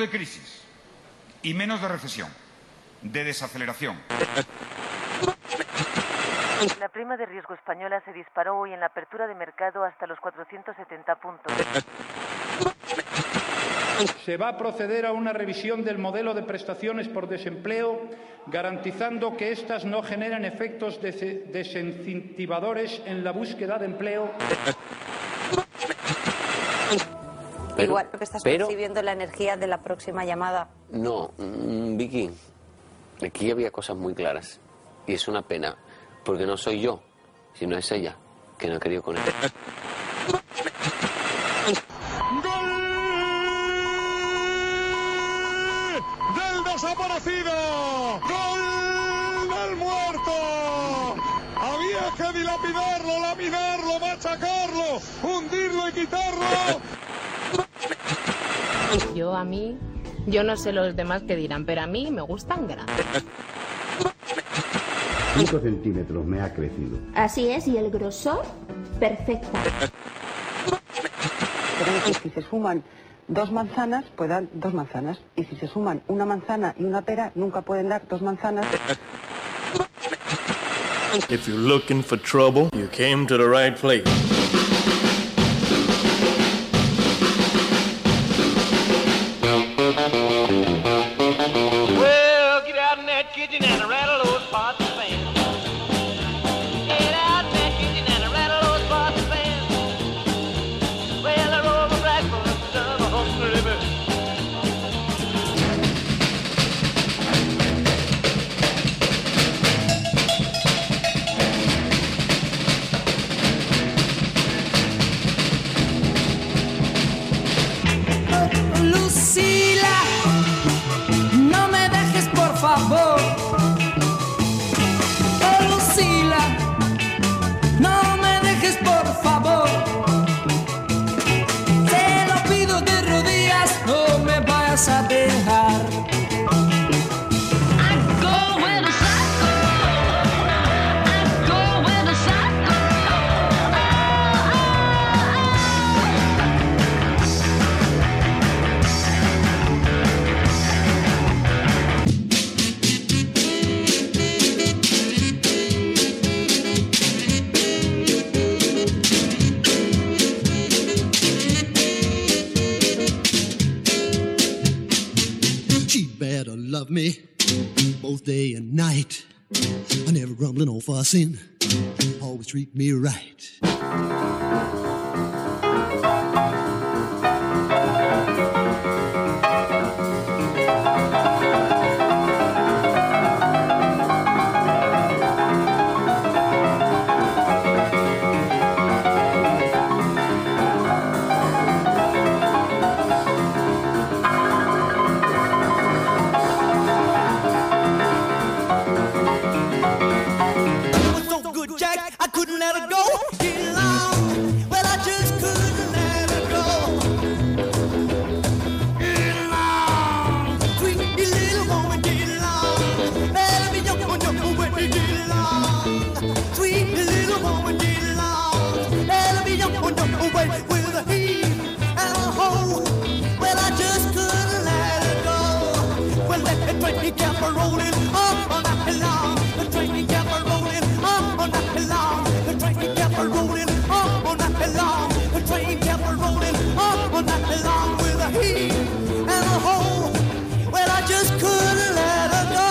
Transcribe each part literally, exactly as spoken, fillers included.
de crisis y menos de recesión, de desaceleración. La prima de riesgo española se disparó hoy en la apertura de mercado hasta los cuatrocientos setenta puntos. Se va a proceder a una revisión del modelo de prestaciones por desempleo, garantizando que éstas no generen efectos des- desincentivadores en la búsqueda de empleo. Pero, Igual que estás pero, percibiendo la energía de la próxima llamada. No, mm, Vicky, aquí había cosas muy claras. Y es una pena, porque no soy yo, sino es ella, que no ha querido conectar. ¡Gol del desaparecido! ¡Gol del muerto! Había que dilapidarlo, laminarlo, machacarlo, hundirlo y quitarlo. Yo a mí, yo no sé los demás qué dirán, pero a mí me gustan grandes. cinco centímetros me ha crecido. Así es, y el grosor, perfecta. Pero que si se suman dos manzanas, pues dan dos manzanas. Y si se suman una manzana y una pera, nunca pueden dar dos manzanas. If you're looking for trouble, you came to the right place. Well, get out in that kitchen and rattle those pots and pans. Get out in that kitchen and rattle those pots and pans. Well, I roll my breakfast down a hungry bird. Lucila, no me dejes por favor. Oh, Lucila, no me dejes por favor. Te lo pido de rodillas, no me vayas a dejar. I go where the sun goes. I go where the sun She better love me both day and night. I never grumbling or fussing, always treat me right. so good, Jack, I couldn't let her go. Get along, well, I just couldn't let her go. Get along, sweet little woman, get along. Let me young, young, young, when we get along. Sweet little woman, get along. Let me young, young, young, when with a he and a ho. Well, I just couldn't let her go. Well, let the train kept a rolling on, on that along. The train kept a rolling on, on that along. The train kept a rolling on, on that along. The train kept a rolling on, on that along with a he and a ho. Well, I just couldn't let her go.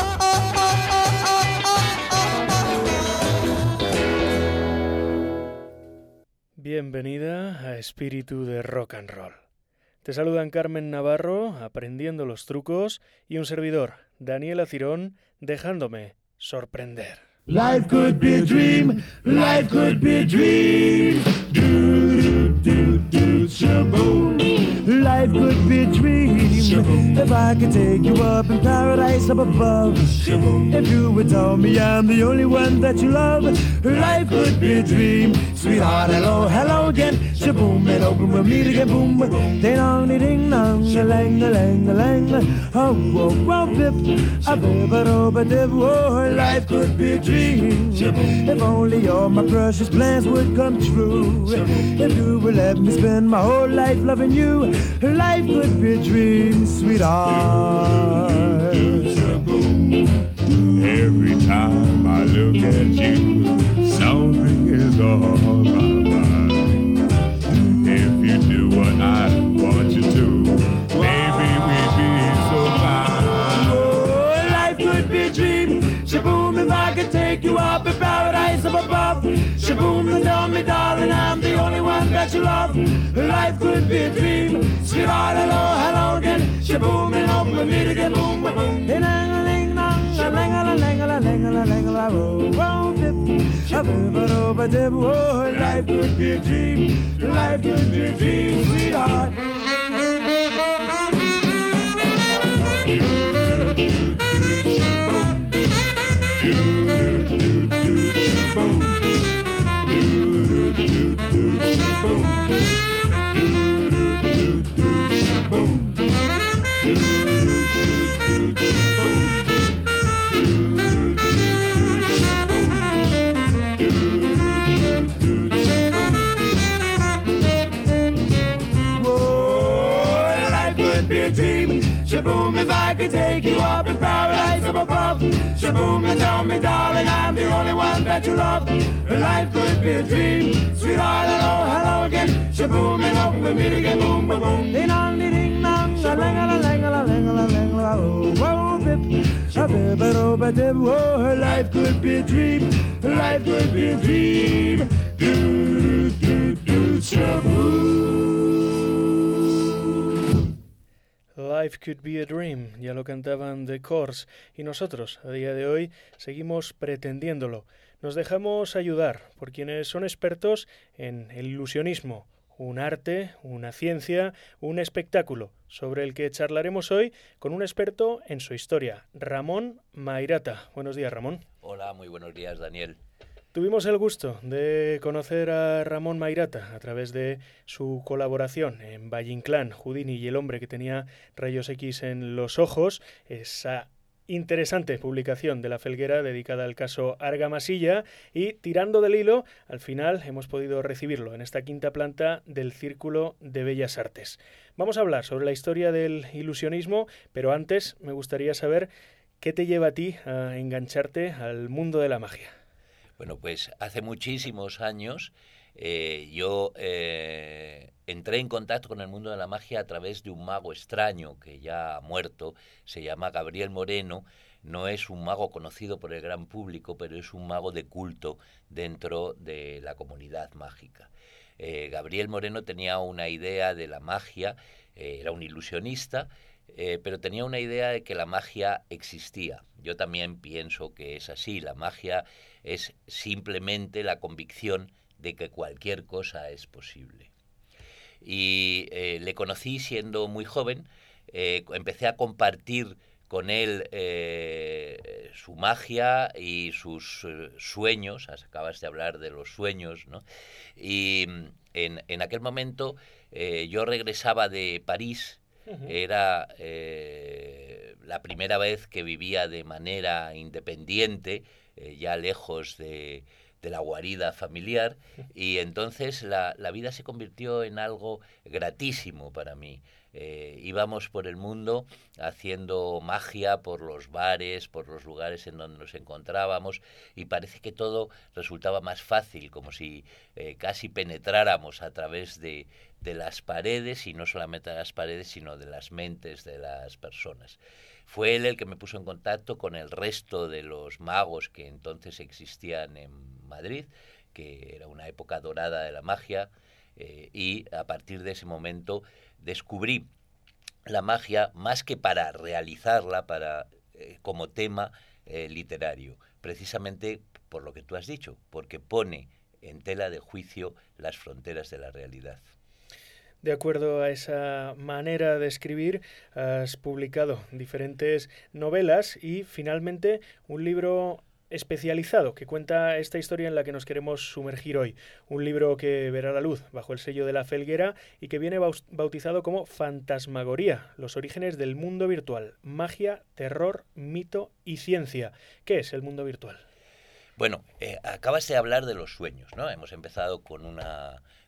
Bienvenida a Espíritu de Rock and Roll. Te saludan Carmen Navarro, aprendiendo los trucos, y un servidor, Daniel Acirón, dejándome sorprender. Life could be a dream, life could be a dream. Do, do, do, do, shaboom. Life could be a dream. Shaboom. If I could take you up in paradise up above. Shaboom. If you would tell me I'm the only one that you love. Life could be a dream. Sweetheart, hello, hello again. Shaboom, and open we'll meet again. Boom, ding dong, ding dong, a lang, a lang, a lang. Oh, oh, oh, bip, a bip, a do, a dip. Oh, life could be a dream. If only all my precious plans would come true. If you would let me spend my whole life loving you. Life could be a dream, sweetheart. Every time I look at you, something is on my mind. If you do what I want you to, maybe we'd be so fine. Oh, life could be a dream. Shaboom, if I could take you up in paradise up above. Shaboom, and tell me, darling, I'm the only one that you love. Life could be a dream. Sweetheart, hello, hello again. Shaboom, and hope we meet again. Boom, boom, boom. Life could be a dream. Life could be a dream, sweetheart. Shaboom, if I could take you up in paradise up above. Shaboom, and tell me, darling, I'm the only one that you love. Life could be a dream. Sweetheart, hello, hello again. Shaboom, and hope we meet again. Boom, boom, boom. Ding dong, ding ding dong, la la la la la la la la la. Life could be a dream. Life could be a dream. Do do do shaboom. Life Could Be a Dream, ya lo cantaban The Corrs, y nosotros, a día de hoy, seguimos pretendiéndolo. Nos dejamos ayudar por quienes son expertos en el ilusionismo, un arte, una ciencia, un espectáculo, sobre el que charlaremos hoy con un experto en su historia, Ramón Mairata. Buenos días, Ramón. Hola, muy buenos días, Daniel. Tuvimos el gusto de conocer a Ramón Mairata a través de su colaboración en Valle Inclán, Houdini y el hombre que tenía rayos X en los ojos, esa interesante publicación de La Felguera dedicada al caso Argamasilla, y tirando del hilo, al final hemos podido recibirlo en esta quinta planta del Círculo de Bellas Artes. Vamos a hablar sobre la historia del ilusionismo, pero antes me gustaría saber qué te lleva a ti a engancharte al mundo de la magia. Bueno, pues hace muchísimos años eh, yo eh, entré en contacto con el mundo de la magia a través de un mago extraño que ya ha muerto, se llama Gabriel Moreno. No es un mago conocido por el gran público, pero es un mago de culto dentro de la comunidad mágica. Eh, Gabriel Moreno tenía una idea de la magia, eh, era un ilusionista, eh, pero tenía una idea de que la magia existía. Yo también pienso que es así. La magia es simplemente la convicción de que cualquier cosa es posible. Y eh, le conocí siendo muy joven, eh, empecé a compartir con él eh, su magia y sus eh, sueños. Acabas de hablar de los sueños, ¿no? Y en, en aquel momento eh, yo regresaba de París. Uh-huh. Era eh, la primera vez que vivía de manera independiente, eh, ya lejos de, de la guarida familiar, y entonces la, la vida se convirtió en algo gratísimo para mí. Eh, íbamos por el mundo haciendo magia por los bares, por los lugares en donde nos encontrábamos, y parece que todo resultaba más fácil, como si eh, casi penetráramos a través de, de las paredes, y no solamente de las paredes, sino de las mentes de las personas. Fue él el que me puso en contacto con el resto de los magos que entonces existían en Madrid, que era una época dorada de la magia, eh, y a partir de ese momento descubrí la magia más que para realizarla, para eh, como tema eh, literario, precisamente por lo que tú has dicho, porque pone en tela de juicio las fronteras de la realidad. De acuerdo a esa manera de escribir, has publicado diferentes novelas y finalmente un libro especializado que cuenta esta historia en la que nos queremos sumergir hoy. Un libro que verá la luz bajo el sello de La Felguera y que viene bautizado como Fantasmagoría, los orígenes del mundo virtual, magia, terror, mito y ciencia. ¿Qué es el mundo virtual? Bueno, eh, acabas de hablar de los sueños, ¿no? Hemos empezado con una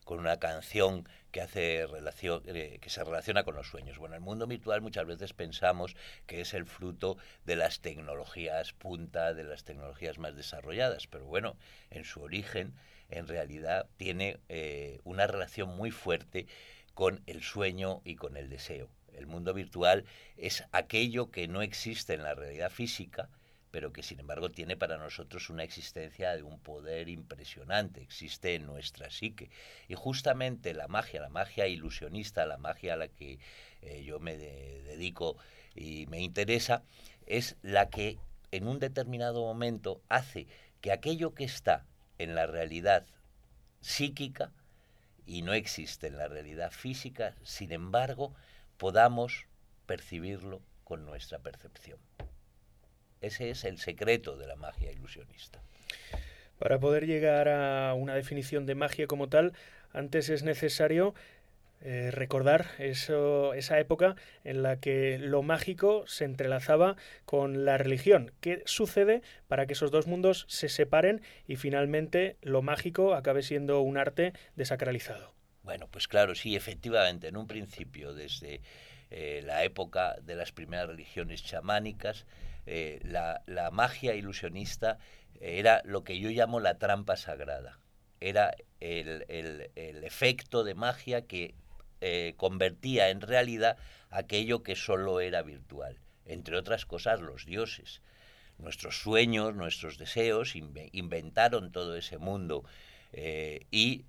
con una canción que hace relación, eh, que se relaciona con los sueños. Bueno, el mundo virtual muchas veces pensamos que es el fruto de las tecnologías punta, de las tecnologías más desarrolladas, pero bueno, en su origen, en realidad, tiene eh, una relación muy fuerte con el sueño y con el deseo. El mundo virtual es aquello que no existe en la realidad física, pero que sin embargo tiene para nosotros una existencia de un poder impresionante, existe en nuestra psique. Y justamente la magia, la magia ilusionista, la magia a la que eh, yo me de- dedico y me interesa, es la que en un determinado momento hace que aquello que está en la realidad psíquica y no existe en la realidad física, sin embargo, podamos percibirlo con nuestra percepción. Ese es el secreto de la magia ilusionista. Para poder llegar a una definición de magia como tal, antes es necesario eh, recordar eso, esa época en la que lo mágico se entrelazaba con la religión. ¿Qué sucede para que esos dos mundos se separen y finalmente lo mágico acabe siendo un arte desacralizado? Bueno, pues claro, sí, efectivamente, en un principio, desde eh, la época de las primeras religiones chamánicas, eh, la, la magia ilusionista era lo que yo llamo la trampa sagrada. Era el, el, el efecto de magia que eh, convertía en realidad aquello que solo era virtual. Entre otras cosas, los dioses. Nuestros sueños, nuestros deseos inve- inventaron todo ese mundo eh, y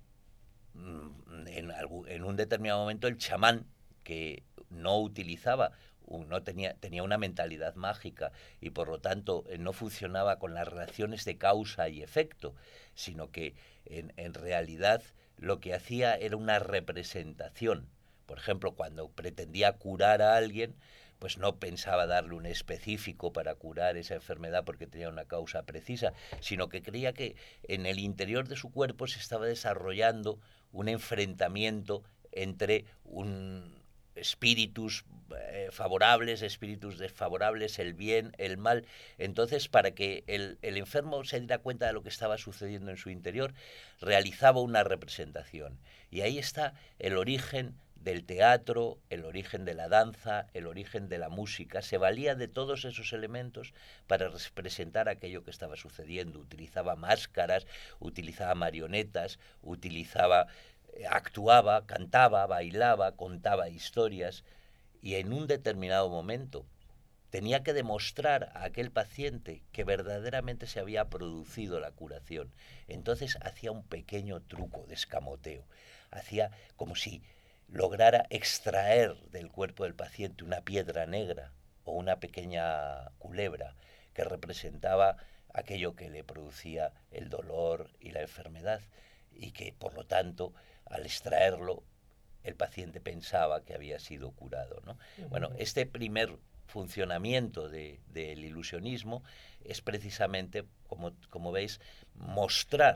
En, algún, en un determinado momento el chamán, que no utilizaba, no tenía, tenía una mentalidad mágica y por lo tanto no funcionaba con las relaciones de causa y efecto, sino que en, en realidad lo que hacía era una representación. Por ejemplo, cuando pretendía curar a alguien, pues no pensaba darle un específico para curar esa enfermedad porque tenía una causa precisa, sino que creía que en el interior de su cuerpo se estaba desarrollando un enfrentamiento entre un espíritus eh, favorables, espíritus desfavorables, el bien, el mal. Entonces, para que el, el enfermo se diera cuenta de lo que estaba sucediendo en su interior, realizaba una representación. Y ahí está el origen del teatro, el origen de la danza, el origen de la música. Se valía de todos esos elementos para representar aquello que estaba sucediendo. Utilizaba máscaras, utilizaba marionetas, utilizaba, eh, actuaba, cantaba, bailaba, contaba historias, y en un determinado momento tenía que demostrar a aquel paciente que verdaderamente se había producido la curación. Entonces hacía un pequeño truco de escamoteo. Hacía como si lograra extraer del cuerpo del paciente una piedra negra o una pequeña culebra que representaba aquello que le producía el dolor y la enfermedad, y que por lo tanto al extraerlo el paciente pensaba que había sido curado, ¿no? Uh-huh. Bueno, este primer funcionamiento de, del ilusionismo es precisamente, como, como veis, mostrar,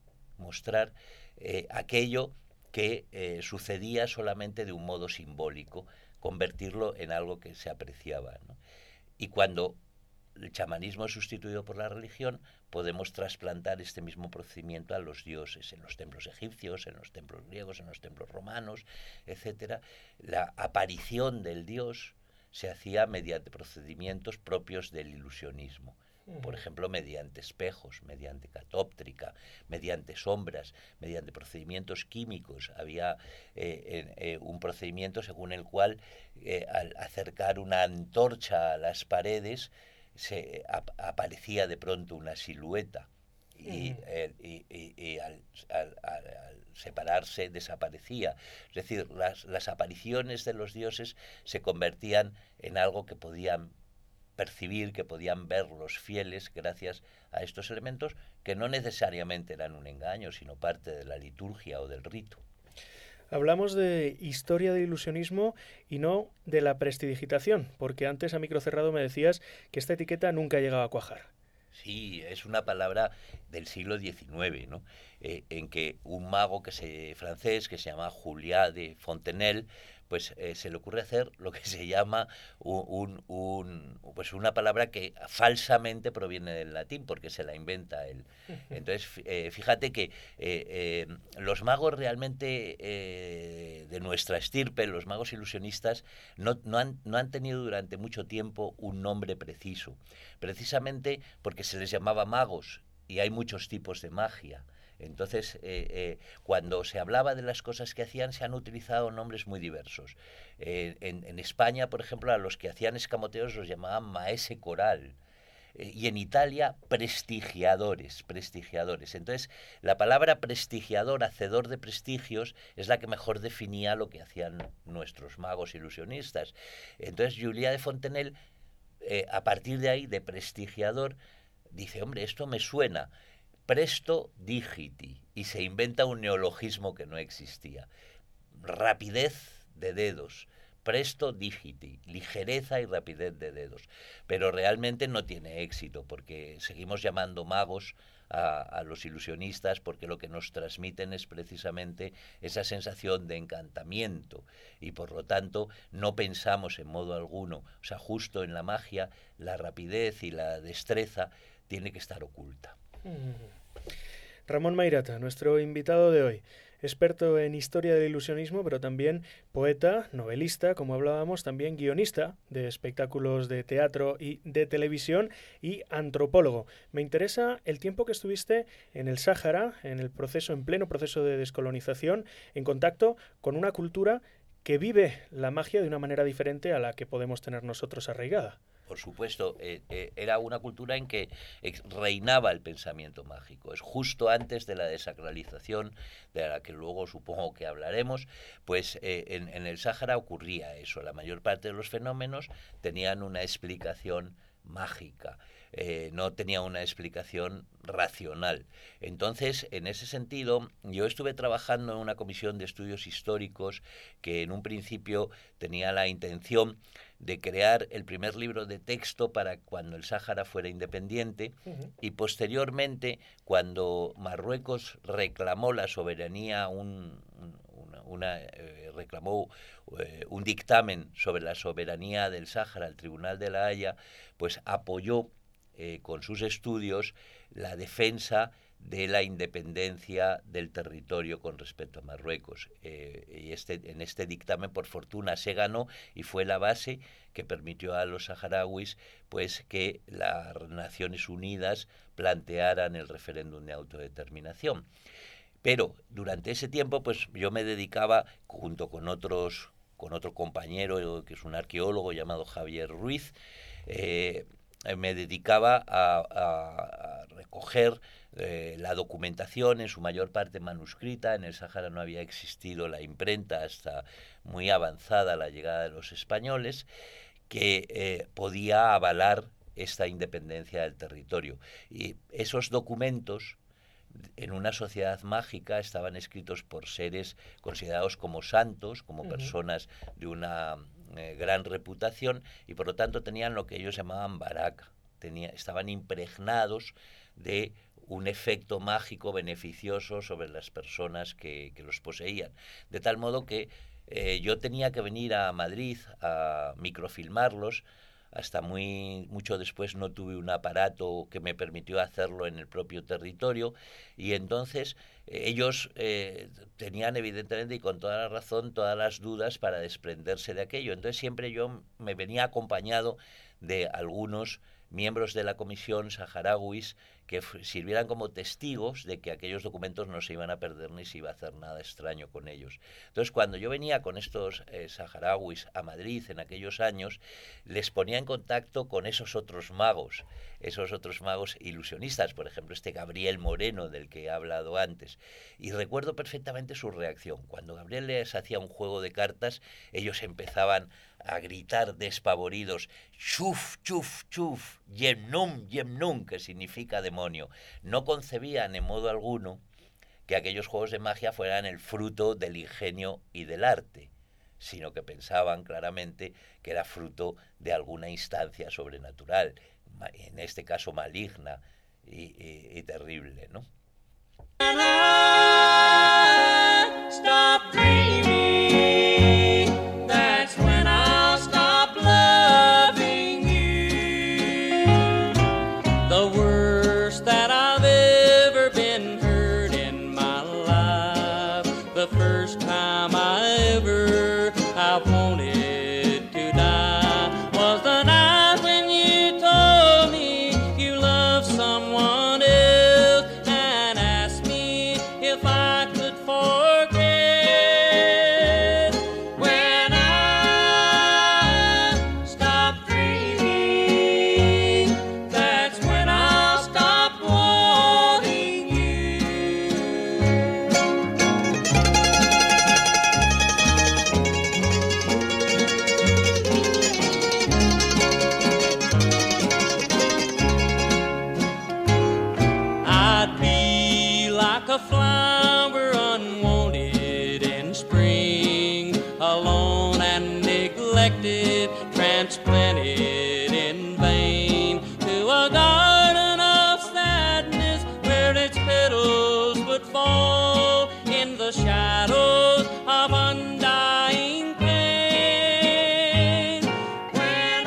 mostrar eh, aquello que eh, sucedía solamente de un modo simbólico, convertirlo en algo que se apreciaba, ¿no? Y cuando el chamanismo es sustituido por la religión, podemos trasplantar este mismo procedimiento a los dioses, en los templos egipcios, en los templos griegos, en los templos romanos, etcétera. La aparición del dios se hacía mediante procedimientos propios del ilusionismo. Por ejemplo, mediante espejos, mediante catóptrica, mediante sombras, mediante procedimientos químicos. Había eh, eh, un procedimiento según el cual eh, al acercar una antorcha a las paredes se ap aparecía de pronto una silueta y, eh, y, y, y al, al, al, al separarse desaparecía. Es decir, las, las apariciones de los dioses se convertían en algo que podían percibir, que podían ver los fieles gracias a estos elementos que no necesariamente eran un engaño, sino parte de la liturgia o del rito. Hablamos de historia del ilusionismo y no de la prestidigitación, porque antes a micro cerrado me decías que esta etiqueta nunca llegaba a cuajar. Sí, es una palabra del siglo diecinueve, ¿no? Eh, en que un mago que se, francés que se llama Juliá de Fontenelle pues eh, se le ocurre hacer lo que se llama un, un, un, pues una palabra que falsamente proviene del latín, porque se la inventa él. Entonces, eh, fíjate que eh, eh, los magos realmente eh, de nuestra estirpe, los magos ilusionistas, no, no, han, no han tenido durante mucho tiempo un nombre preciso, precisamente porque se les llamaba magos, y hay muchos tipos de magia. Entonces, eh, eh, cuando se hablaba de las cosas que hacían, se han utilizado nombres muy diversos. Eh, en, en España, por ejemplo, a los que hacían escamoteos los llamaban maese coral. Eh, y en Italia, prestigiadores, prestigiadores. Entonces, la palabra prestigiador, hacedor de prestigios, es la que mejor definía lo que hacían nuestros magos ilusionistas. Entonces, Julia de Fontenelle, eh, a partir de ahí, de prestigiador, dice, hombre, esto me suena... Presto digiti, y se inventa un neologismo que no existía. Rapidez de dedos, presto digiti, ligereza y rapidez de dedos. Pero realmente no tiene éxito, porque seguimos llamando magos a, a los ilusionistas, porque lo que nos transmiten es precisamente esa sensación de encantamiento, y por lo tanto no pensamos en modo alguno, o sea, justo en la magia, la rapidez y la destreza tiene que estar oculta. Ramón Mairata, nuestro invitado de hoy, experto en historia del ilusionismo, pero también poeta, novelista, como hablábamos, también guionista de espectáculos de teatro y de televisión y antropólogo. Me interesa el tiempo que estuviste en el Sáhara, en el proceso, en pleno proceso de descolonización, en contacto con una cultura que vive la magia de una manera diferente a la que podemos tener nosotros arraigada. Por supuesto, eh, eh, era una cultura en que reinaba el pensamiento mágico. Es justo antes de la desacralización, de la que luego supongo que hablaremos, pues eh, en, en el Sáhara ocurría eso. La mayor parte de los fenómenos tenían una explicación mágica, eh, no tenía una explicación racional. Entonces, en ese sentido, yo estuve trabajando en una comisión de estudios históricos que en un principio tenía la intención de crear el primer libro de texto para cuando el Sáhara fuera independiente, uh-huh. y posteriormente, cuando Marruecos reclamó la soberanía, un, una, una, eh, reclamó eh, un dictamen sobre la soberanía del Sáhara al Tribunal de la Haya, pues apoyó eh, con sus estudios la defensa de la independencia del territorio con respecto a Marruecos. Eh, y este, en este dictamen, por fortuna, se ganó y fue la base que permitió a los saharauis pues, que las Naciones Unidas plantearan el referéndum de autodeterminación. Pero durante ese tiempo pues, yo me dedicaba, junto con otros con otro compañero que es un arqueólogo llamado Javier Ruiz, eh, me dedicaba a, a, a recoger eh, la documentación, en su mayor parte manuscrita. En el Sáhara no había existido la imprenta hasta muy avanzada la llegada de los españoles, que eh, podía avalar esta independencia del territorio. Y esos documentos, en una sociedad mágica, estaban escritos por seres considerados como santos, como uh-huh. personas de una eh, gran reputación, y por lo tanto tenían lo que ellos llamaban baraka. Tenía, estaban impregnados de un efecto mágico beneficioso sobre las personas que, que los poseían. De tal modo que eh, yo tenía que venir a Madrid a microfilmarlos. Hasta muy mucho después no tuve un aparato que me permitió hacerlo en el propio territorio, y entonces eh, ellos eh, tenían evidentemente y con toda la razón todas las dudas para desprenderse de aquello. Entonces siempre yo me venía acompañado de algunos miembros de la comisión saharauis que f- sirvieran como testigos de que aquellos documentos no se iban a perder ni se iba a hacer nada extraño con ellos. Entonces, cuando yo venía con estos eh, saharauis a Madrid en aquellos años, les ponía en contacto con esos otros magos, esos otros magos ilusionistas, por ejemplo, este Gabriel Moreno del que he hablado antes. Y recuerdo perfectamente su reacción. Cuando Gabriel les hacía un juego de cartas, ellos empezaban a gritar despavoridos, chuf, chuf, chuf, yemnum, yemnum, que significa demonio. No concebían en modo alguno que aquellos juegos de magia fueran el fruto del ingenio y del arte, sino que pensaban claramente que era fruto de alguna instancia sobrenatural, en este caso maligna y, y, y terrible, ¿no? Stop dreaming. first time I ever I wanted to die was the night when you told me you loved someone else and asked me if I could forget. When I stopped dreaming, that's when I'll stop wanting you. I'd be like a flower unwanted in spring, alone and neglected, transplanted in vain to a garden of sadness where its petals would fall in the shadows of undying pain. When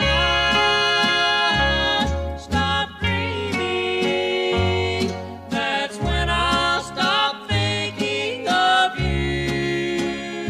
I stop dreaming, that's when I'll stop thinking of you.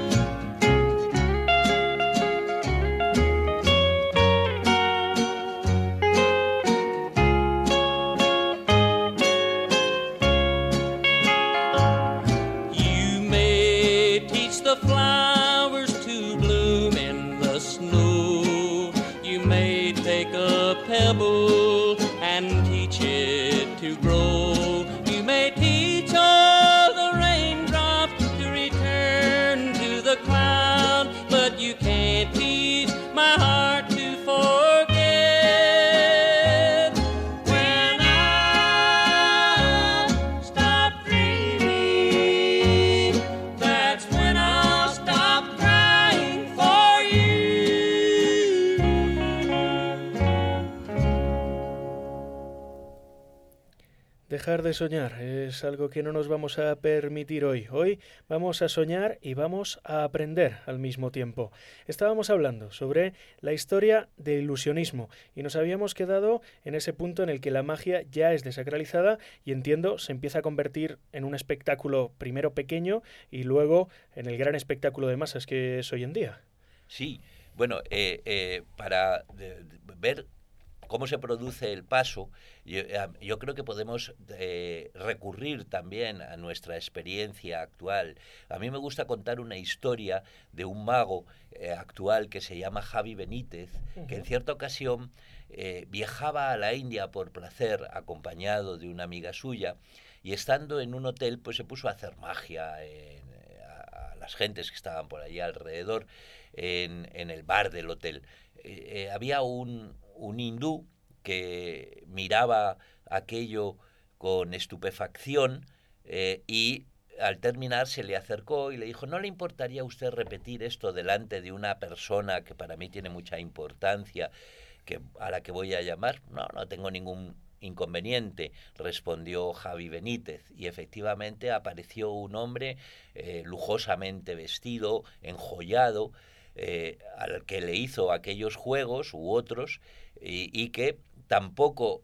You may teach the flowers to bloom in the snow. You may take a pebble and teach it to grow. You may teach all the raindrops to return to the cloud, but you can't teach my heart to forget. When I stop dreaming, that's when I'll stop crying for you. Dejar de soñar es algo que no nos vamos a permitir hoy. Hoy vamos a soñar y vamos a aprender al mismo tiempo. Estábamos hablando sobre la historia del ilusionismo y nos habíamos quedado en ese punto en el que la magia ya es desacralizada y, entiendo, se empieza a convertir en un espectáculo primero pequeño y luego en el gran espectáculo de masas que es hoy en día. Sí, bueno, eh, eh, para de- de ver cómo se produce el paso, yo, eh, yo creo que podemos eh, recurrir también a nuestra experiencia actual. A mí me gusta contar una historia de un mago eh, actual que se llama Javi Benítez, que en cierta ocasión eh, viajaba a la India por placer, acompañado de una amiga suya, y estando en un hotel, pues se puso a hacer magia en, a, a las gentes que estaban por allí alrededor, en, en el bar del hotel. Eh, eh, había un, un hindú que miraba aquello con estupefacción eh, y al terminar se le acercó y le dijo: ¿no le importaría a usted repetir esto delante de una persona que para mí tiene mucha importancia, que a la que voy a llamar? No, no tengo ningún inconveniente, respondió Javi Benítez, y efectivamente apareció un hombre eh, lujosamente vestido, enjollado, eh, al que le hizo aquellos juegos u otros, y, y que tampoco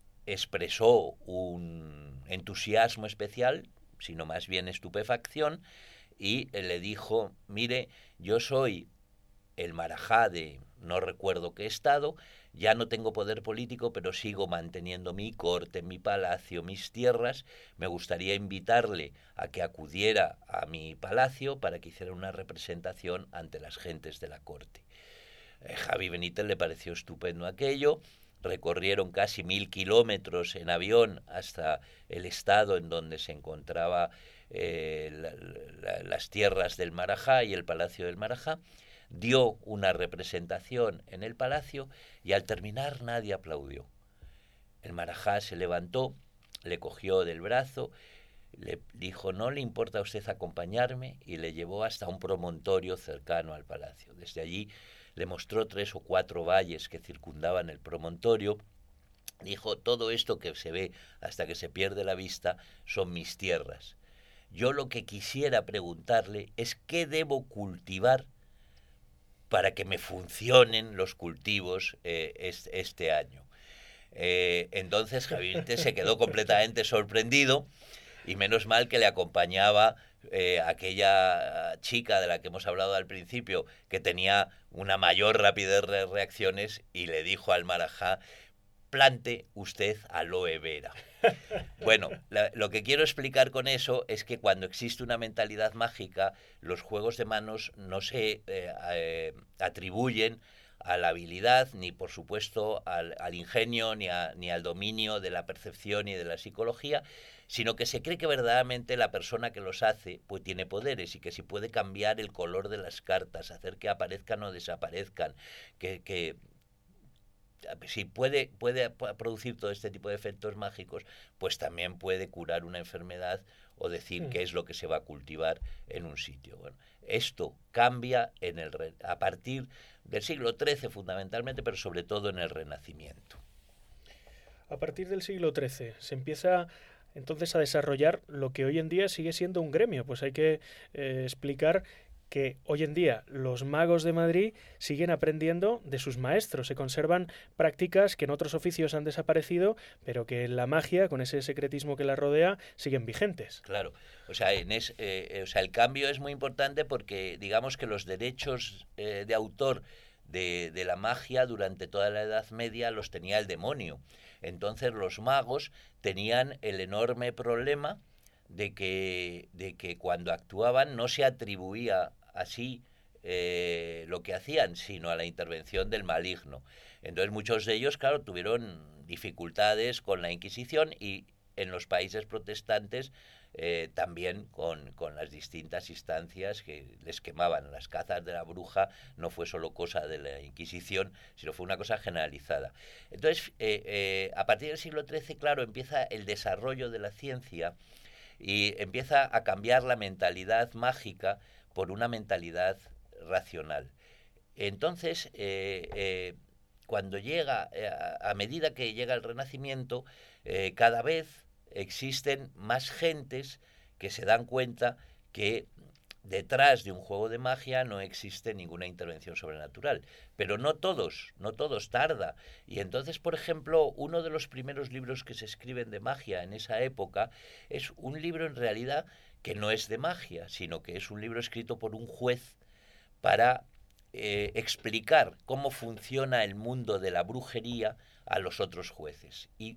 expresó un entusiasmo especial, sino más bien estupefacción, y le dijo: mire, yo soy el marajá de no recuerdo qué estado, ya no tengo poder político, pero sigo manteniendo mi corte, mi palacio, mis tierras. Me gustaría invitarle a que acudiera a mi palacio para que hiciera una representación ante las gentes de la corte. Eh, Javi Benítez le pareció estupendo aquello. Recorrieron casi mil kilómetros en avión hasta el estado en donde se encontraba eh, la, la, las tierras del marajá y el palacio del marajá. Dio una representación en el palacio y al terminar nadie aplaudió. El marajá se levantó, le cogió del brazo, le dijo: ¿no le importa a usted acompañarme? Y le llevó hasta un promontorio cercano al palacio. Desde allí le mostró tres o cuatro valles que circundaban el promontorio. Dijo: todo esto que se ve hasta que se pierde la vista son mis tierras. Yo lo que quisiera preguntarle es qué debo cultivar para que me funcionen los cultivos eh, este, este año. Eh, entonces Javi Benítez se quedó completamente sorprendido, y menos mal que le acompañaba eh, aquella chica de la que hemos hablado al principio, que tenía una mayor rapidez de reacciones, y le dijo al marajá: plante usted aloe vera. Bueno, la, lo que quiero explicar con eso es que cuando existe una mentalidad mágica, los juegos de manos no se eh, eh, atribuyen a la habilidad, ni por supuesto al, al ingenio, ni, a, ni al dominio de la percepción y de la psicología, sino que se cree que verdaderamente la persona que los hace pues tiene poderes, y que si puede cambiar el color de las cartas, hacer que aparezcan o desaparezcan, que... que si puede, puede producir todo este tipo de efectos mágicos, pues también puede curar una enfermedad o decir mm. qué es lo que se va a cultivar en un sitio. Bueno, esto cambia en el a partir del siglo trece fundamentalmente, pero sobre todo en el Renacimiento. A partir del siglo trece se empieza entonces a desarrollar lo que hoy en día sigue siendo un gremio. Pues hay que eh, explicar que hoy en día los magos de Madrid siguen aprendiendo de sus maestros. Se conservan prácticas que en otros oficios han desaparecido, pero que en la magia, con ese secretismo que la rodea, siguen vigentes. Claro, o sea, en es, eh, o sea el cambio es muy importante porque digamos que los derechos eh, de autor de, de la magia durante toda la Edad Media los tenía el demonio. Entonces los magos tenían el enorme problema de que, de que cuando actuaban no se atribuía así eh, lo que hacían, sino a la intervención del maligno. Entonces muchos de ellos, claro, tuvieron dificultades con la Inquisición, y en los países protestantes eh, también con, con las distintas instancias que les quemaban. Las cazas de la bruja no fue solo cosa de la Inquisición, sino fue una cosa generalizada. Entonces, eh, eh, a partir del siglo trece, claro, empieza el desarrollo de la ciencia y empieza a cambiar la mentalidad mágica por una mentalidad racional. Entonces, eh, eh, cuando llega, eh, a medida que llega el Renacimiento, eh, cada vez existen más gentes que se dan cuenta que detrás de un juego de magia no existe ninguna intervención sobrenatural. Pero no todos, no todos, tarda. Y entonces, por ejemplo, uno de los primeros libros que se escriben de magia en esa época es un libro en realidad que no es de magia, sino que es un libro escrito por un juez para eh, explicar cómo funciona el mundo de la brujería a los otros jueces. Y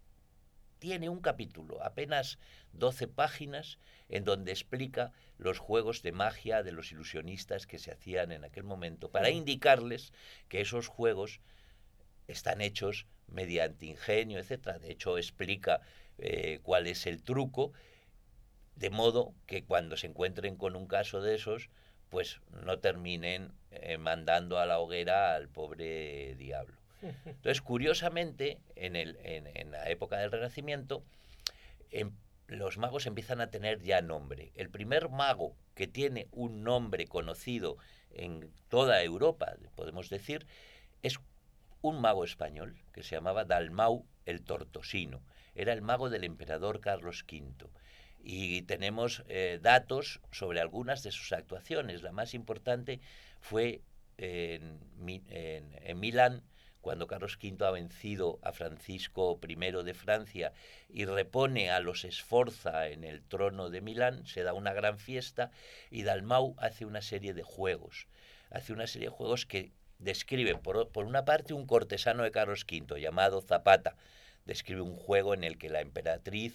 tiene un capítulo, apenas doce páginas, en donde explica los juegos de magia de los ilusionistas que se hacían en aquel momento, para indicarles que esos juegos están hechos mediante ingenio, etcétera. De hecho, explica eh, cuál es el truco, de modo que cuando se encuentren con un caso de esos, pues no terminen eh, mandando a la hoguera al pobre diablo. Entonces, curiosamente, en, el, en, en la época del Renacimiento, en, los magos empiezan a tener ya nombre. El primer mago que tiene un nombre conocido en toda Europa, podemos decir, es un mago español que se llamaba Dalmau el Tortosino. Era el mago del emperador Carlos quinto. Y tenemos eh, datos sobre algunas de sus actuaciones. La más importante fue en, en, en Milán, cuando Carlos quinto ha vencido a Francisco primero de Francia y repone a los Sforza en el trono de Milán. Se da una gran fiesta y Dalmau hace una serie de juegos. Hace una serie de juegos que describe, por, por una parte, un cortesano de Carlos quinto llamado Zapata. Describe un juego en el que la emperatriz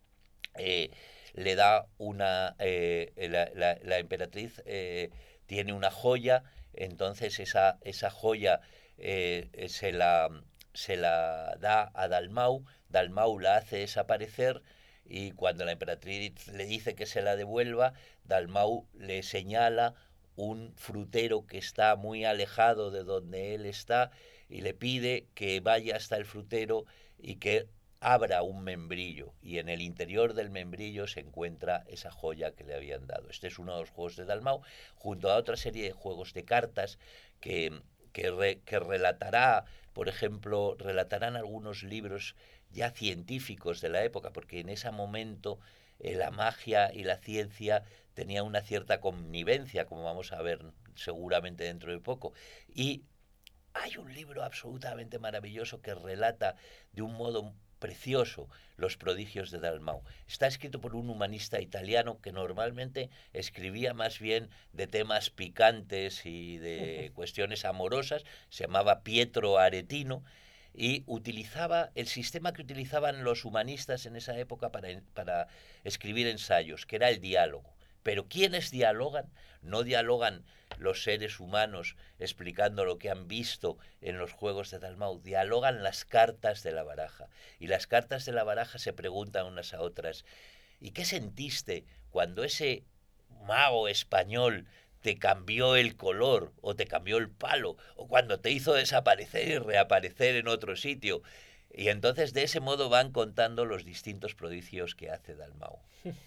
eh, le da una... Eh, la, la, la emperatriz eh, tiene una joya, entonces esa, esa joya eh, se, la, se la da a Dalmau, Dalmau la hace desaparecer, y cuando la emperatriz le dice que se la devuelva, Dalmau le señala un frutero que está muy alejado de donde él está y le pide que vaya hasta el frutero y que abra un membrillo, y en el interior del membrillo se encuentra esa joya que le habían dado. Este es uno de los juegos de Dalmau, junto a otra serie de juegos de cartas que, que, re, que relatará, por ejemplo, relatarán algunos libros ya científicos de la época, porque en ese momento eh, la magia y la ciencia tenían una cierta connivencia, como vamos a ver seguramente dentro de poco. Y hay un libro absolutamente maravilloso que relata de un modo precioso, Los prodigios de Dalmau. Está escrito por un humanista italiano que normalmente escribía más bien de temas picantes y de cuestiones amorosas, se llamaba Pietro Aretino, y utilizaba el sistema que utilizaban los humanistas en esa época para, para escribir ensayos, que era el diálogo. Pero ¿quiénes dialogan? No dialogan los seres humanos explicando lo que han visto en los juegos de Dalmau, dialogan las cartas de la baraja. Y las cartas de la baraja se preguntan unas a otras, ¿y qué sentiste cuando ese mago español te cambió el color o te cambió el palo, o cuando te hizo desaparecer y reaparecer en otro sitio? Y entonces de ese modo van contando los distintos prodigios que hace Dalmau.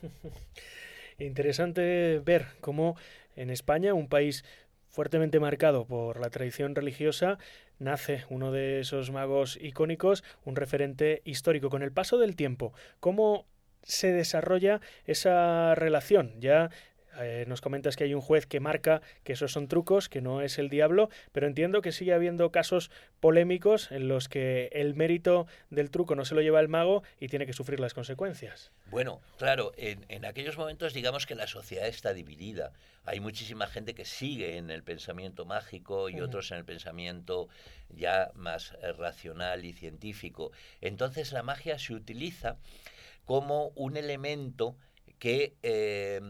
Interesante ver cómo en España, un país fuertemente marcado por la tradición religiosa, nace uno de esos magos icónicos, un referente histórico. Con el paso del tiempo, ¿cómo se desarrolla esa relación? Ya Eh, nos comentas que hay un juez que marca que esos son trucos, que no es el diablo, pero entiendo que sigue habiendo casos polémicos en los que el mérito del truco no se lo lleva el mago y tiene que sufrir las consecuencias. Bueno, claro, en, en aquellos momentos digamos que la sociedad está dividida. Hay muchísima gente que sigue en el pensamiento mágico y uh-huh. otros en el pensamiento ya más eh, racional y científico. Entonces la magia se utiliza como un elemento que Eh,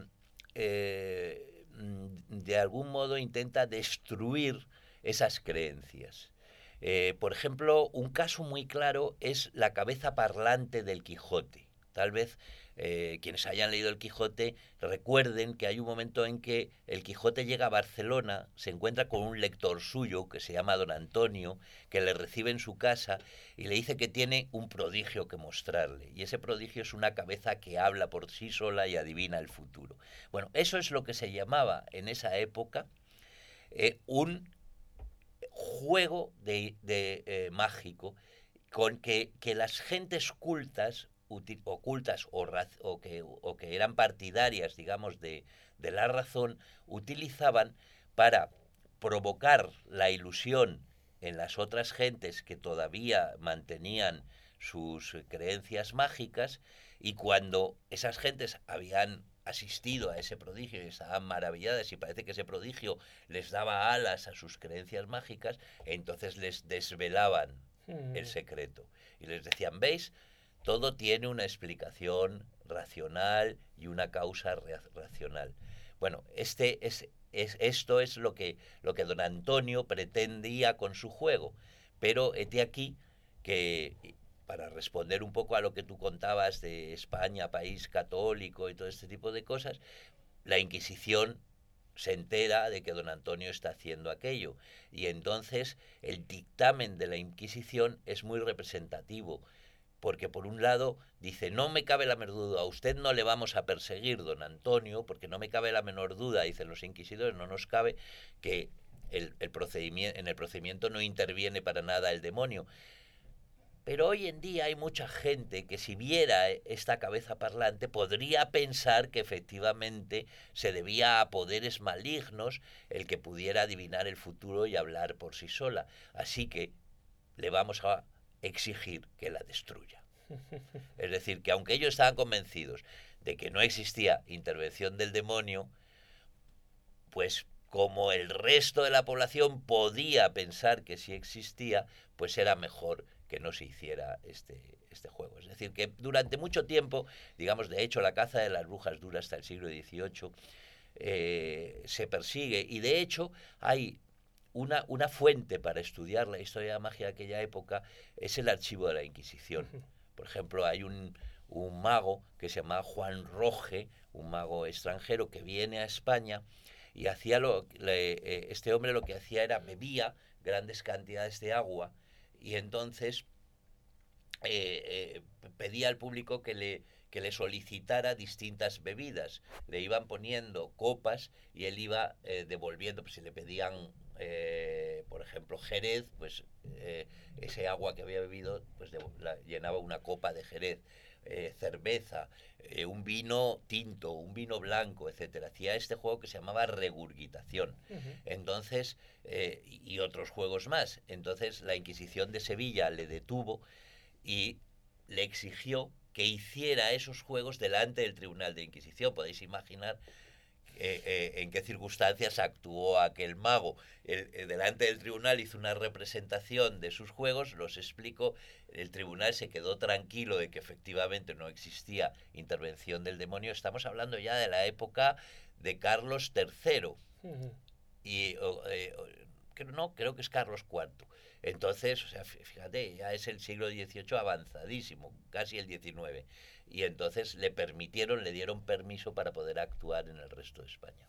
Eh, de algún modo intenta destruir esas creencias. Eh, por ejemplo, un caso muy claro es la cabeza parlante del Quijote. Tal vez eh, quienes hayan leído el Quijote recuerden que hay un momento en que el Quijote llega a Barcelona, se encuentra con un lector suyo que se llama Don Antonio, que le recibe en su casa y le dice que tiene un prodigio que mostrarle. Y ese prodigio es una cabeza que habla por sí sola y adivina el futuro. Bueno, eso es lo que se llamaba en esa época eh, un juego de, de, eh, mágico con que, que las gentes cultas ocultas o, o, que, o que eran partidarias, digamos, de, de la razón, utilizaban para provocar la ilusión en las otras gentes que todavía mantenían sus creencias mágicas, y cuando esas gentes habían asistido a ese prodigio y estaban maravilladas y parece que ese prodigio les daba alas a sus creencias mágicas, entonces les desvelaban mm. el secreto y les decían, ¿veis? Todo tiene una explicación racional y una causa re- racional. Bueno, este es, es, esto es lo que, lo que don Antonio pretendía con su juego. Pero hete aquí que, para responder un poco a lo que tú contabas de España, país católico y todo este tipo de cosas, la Inquisición se entera de que don Antonio está haciendo aquello. Y entonces el dictamen de la Inquisición es muy representativo. Porque por un lado dice, no me cabe la menor duda, a usted no le vamos a perseguir, don Antonio, porque no me cabe la menor duda, dicen los inquisidores, no nos cabe que el, el procedimiento, en el procedimiento no interviene para nada el demonio. Pero hoy en día hay mucha gente que si viera esta cabeza parlante podría pensar que efectivamente se debía a poderes malignos el que pudiera adivinar el futuro y hablar por sí sola. Así que le vamos a exigir que la destruya. Es decir, que aunque ellos estaban convencidos de que no existía intervención del demonio, pues como el resto de la población podía pensar que sí existía, pues era mejor que no se hiciera este, este juego. Es decir, que durante mucho tiempo, digamos, de hecho, la caza de las brujas dura hasta el siglo dieciocho, eh, se persigue, y de hecho hay Una, una fuente para estudiar la historia de la magia de aquella época es el archivo de la Inquisición. Por ejemplo, hay un, un mago que se llama Juan Roge, un mago extranjero que viene a España y hacía lo, le, este hombre lo que hacía era bebía grandes cantidades de agua y entonces eh, eh, pedía al público que le, que le solicitara distintas bebidas. Le iban poniendo copas y él iba eh, devolviendo, pues si le pedían Eh, por ejemplo, Jerez, pues eh, ese agua que había bebido pues de, la, llenaba una copa de Jerez, eh, cerveza, eh, un vino tinto, un vino blanco, etcétera. Hacía este juego que se llamaba regurgitación. Uh-huh. Entonces, eh, y otros juegos más. Entonces la Inquisición de Sevilla le detuvo y le exigió que hiciera esos juegos delante del Tribunal de Inquisición. Podéis imaginar eh, eh, en qué circunstancias actuó aquel mago. El, el, delante del tribunal hizo una representación de sus juegos, los explico. El tribunal se quedó tranquilo de que efectivamente no existía intervención del demonio. Estamos hablando ya de la época de Carlos tercero. Uh-huh. Y eh, no, creo que es Carlos cuarto. Entonces, o sea, fíjate, ya es el siglo dieciocho avanzadísimo, casi el diecinueve. Y entonces le permitieron, le dieron permiso para poder actuar en el resto de España.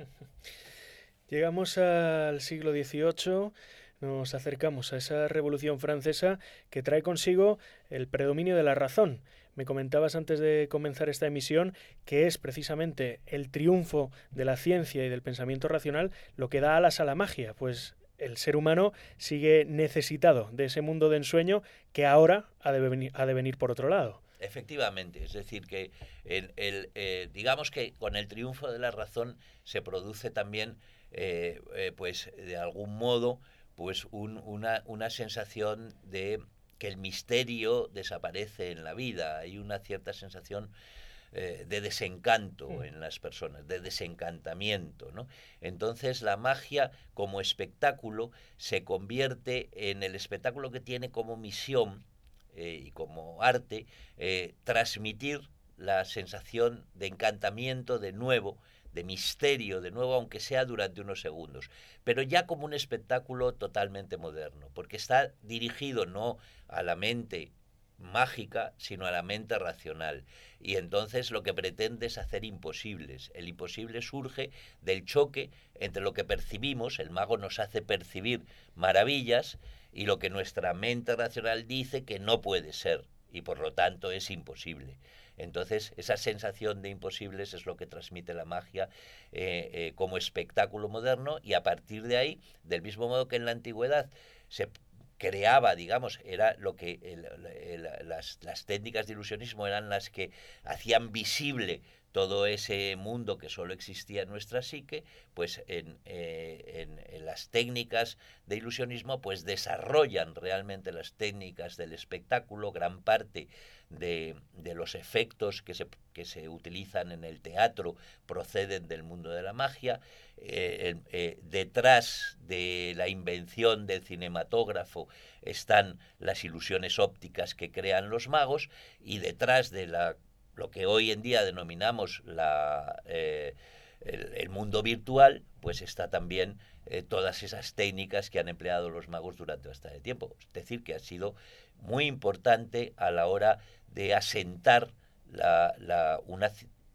Llegamos al siglo dieciocho, nos acercamos a esa Revolución Francesa que trae consigo el predominio de la razón. Me comentabas antes de comenzar esta emisión que es precisamente el triunfo de la ciencia y del pensamiento racional lo que da alas a la magia, pues el ser humano sigue necesitado de ese mundo de ensueño que ahora ha de venir, ha de venir por otro lado. Efectivamente, es decir, que el, el, eh, digamos que con el triunfo de la razón se produce también, eh, eh, pues de algún modo, pues un, una, una sensación de que el misterio desaparece en la vida. Hay una cierta sensación eh, de desencanto mm. en las personas, de desencantamiento, ¿no? Entonces la magia como espectáculo se convierte en el espectáculo que tiene como misión eh, y como arte eh, transmitir la sensación de encantamiento de nuevo, de misterio de nuevo, aunque sea durante unos segundos, pero ya como un espectáculo totalmente moderno, porque está dirigido no a la mente mágica, sino a la mente racional. Y entonces lo que pretende es hacer imposibles. El imposible surge del choque entre lo que percibimos, el mago nos hace percibir maravillas, y lo que nuestra mente racional dice que no puede ser, y por lo tanto es imposible. Entonces, esa sensación de imposibles es lo que transmite la magia eh, eh, como espectáculo moderno, y a partir de ahí, del mismo modo que en la antigüedad se creaba, digamos, era lo que el, el, las, las técnicas de ilusionismo eran las que hacían visible todo ese mundo que solo existía en nuestra psique, pues en, eh, en, en las técnicas de ilusionismo pues desarrollan realmente las técnicas del espectáculo. Gran parte de, de los efectos que se, que se utilizan en el teatro proceden del mundo de la magia. Eh, eh, detrás de la invención del cinematógrafo están las ilusiones ópticas que crean los magos, y detrás de la lo que hoy en día denominamos la, eh, el, el mundo virtual, pues está también eh, todas esas técnicas que han empleado los magos durante bastante tiempo. Es decir, que ha sido muy importante a la hora de asentar la, la, una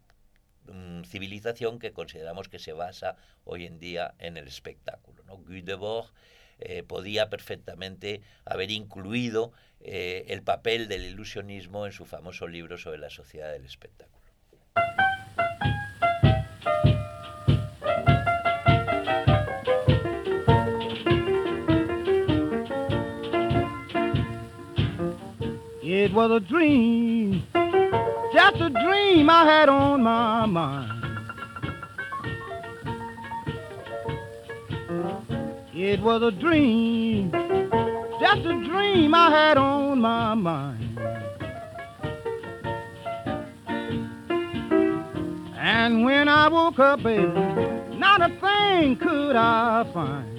civilización que consideramos que se basa hoy en día en el espectáculo, ¿no? Guy Debord eh, podía perfectamente haber incluido eh, el papel del ilusionismo en su famoso libro sobre la sociedad del espectáculo. It was a dream, just a dream I had on my mind. It was a dream, just a dream I had on my mind. And when I woke up, baby, not a thing could I find.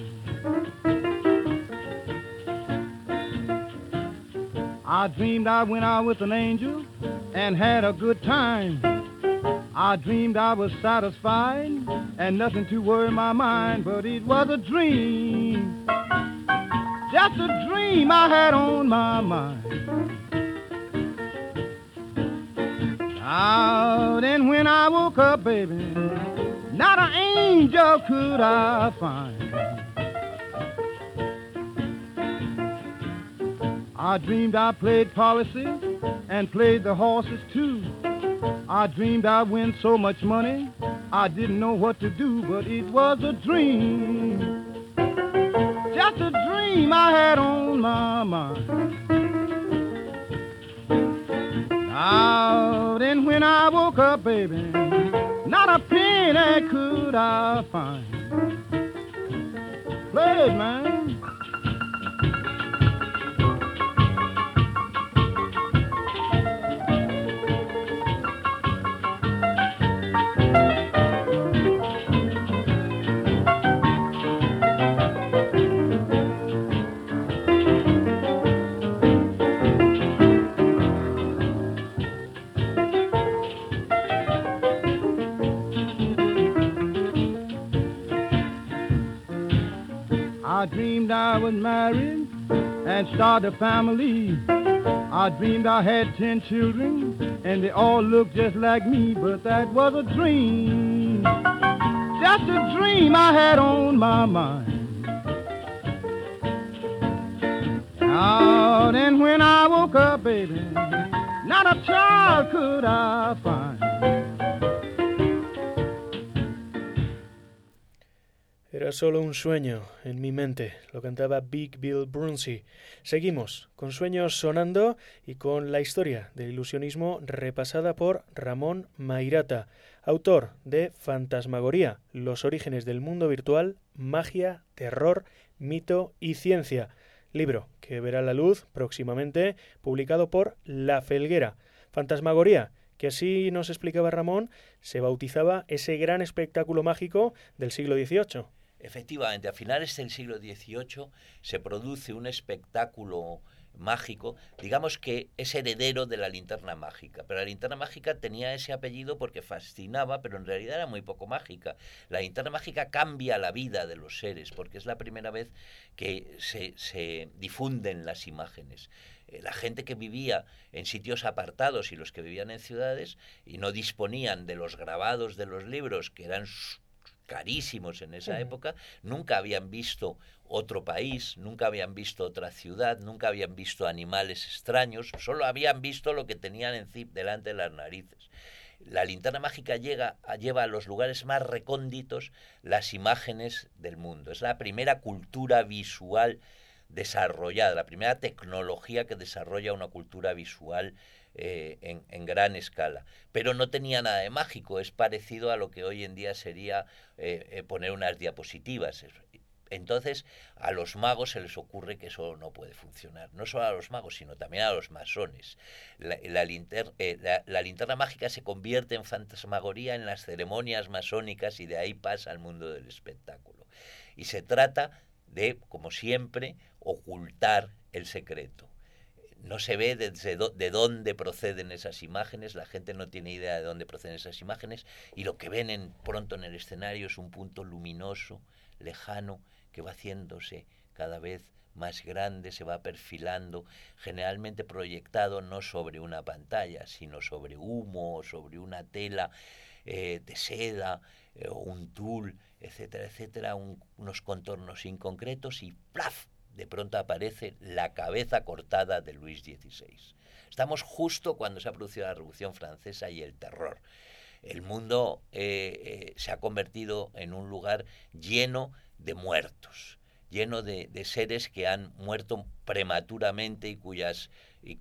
I dreamed I went out with an angel and had a good time. I dreamed I was satisfied and nothing to worry my mind, but it was a dream, just a dream I had on my mind. Now then when I woke up, baby, not an angel could I find. I dreamed I played policy and played the horses too. I dreamed I'd win so much money, I didn't know what to do, but it was a dream, just a dream I had on my mind. Now then when I woke up, baby, not a penny could I find. Play it, man. I was married and started a family. I dreamed I had ten children, and they all looked just like me, but that was a dream, just a dream I had on my mind. Now then when I woke up, baby, not a child could I find. Era solo un sueño en mi mente, lo cantaba Big Bill Brunsey. Seguimos con Sueños sonando y con la historia del ilusionismo repasada por Ramón Mairata, autor de Fantasmagoría, los orígenes del mundo virtual, magia, terror, mito y ciencia. Libro que verá la luz próximamente, publicado por La Felguera. Fantasmagoría, que así nos explicaba Ramón, se bautizaba ese gran espectáculo mágico del siglo dieciocho. Efectivamente, a finales del siglo dieciocho se produce un espectáculo mágico, digamos que es heredero de la linterna mágica, pero la linterna mágica tenía ese apellido porque fascinaba, pero en realidad era muy poco mágica. La linterna mágica cambia la vida de los seres, porque es la primera vez que se, se difunden las imágenes. La gente que vivía en sitios apartados y los que vivían en ciudades y no disponían de los grabados de los libros, que eran carísimos en esa época, nunca habían visto otro país, nunca habían visto otra ciudad, nunca habían visto animales extraños, solo habían visto lo que tenían en zip delante de las narices. La linterna mágica llega, lleva a los lugares más recónditos las imágenes del mundo. Es la primera cultura visual desarrollada, la primera tecnología que desarrolla una cultura visual eh, en, en gran escala. Pero no tenía nada de mágico, es parecido a lo que hoy en día sería eh, eh, poner unas diapositivas. Entonces, a los magos se les ocurre que eso no puede funcionar. No solo a los magos, sino también a los masones. La, la, linter, eh, la, la linterna mágica se convierte en fantasmagoría en las ceremonias masónicas y de ahí pasa al mundo del espectáculo. Y se trata de, como siempre, ocultar el secreto. No se ve desde do, de dónde proceden esas imágenes, la gente no tiene idea de dónde proceden esas imágenes, y lo que ven en, pronto en el escenario es un punto luminoso, lejano, que va haciéndose cada vez más grande, se va perfilando, generalmente proyectado no sobre una pantalla, sino sobre humo, sobre una tela eh, de seda, eh, o un tul, etcétera, etcétera, un, unos contornos inconcretos y ¡plaf! De pronto aparece la cabeza cortada de Luis dieciséis. Estamos justo cuando se ha producido la Revolución Francesa y el terror. El mundo eh, eh, se ha convertido en un lugar lleno de muertos, lleno de, de seres que han muerto prematuramente y cuyas y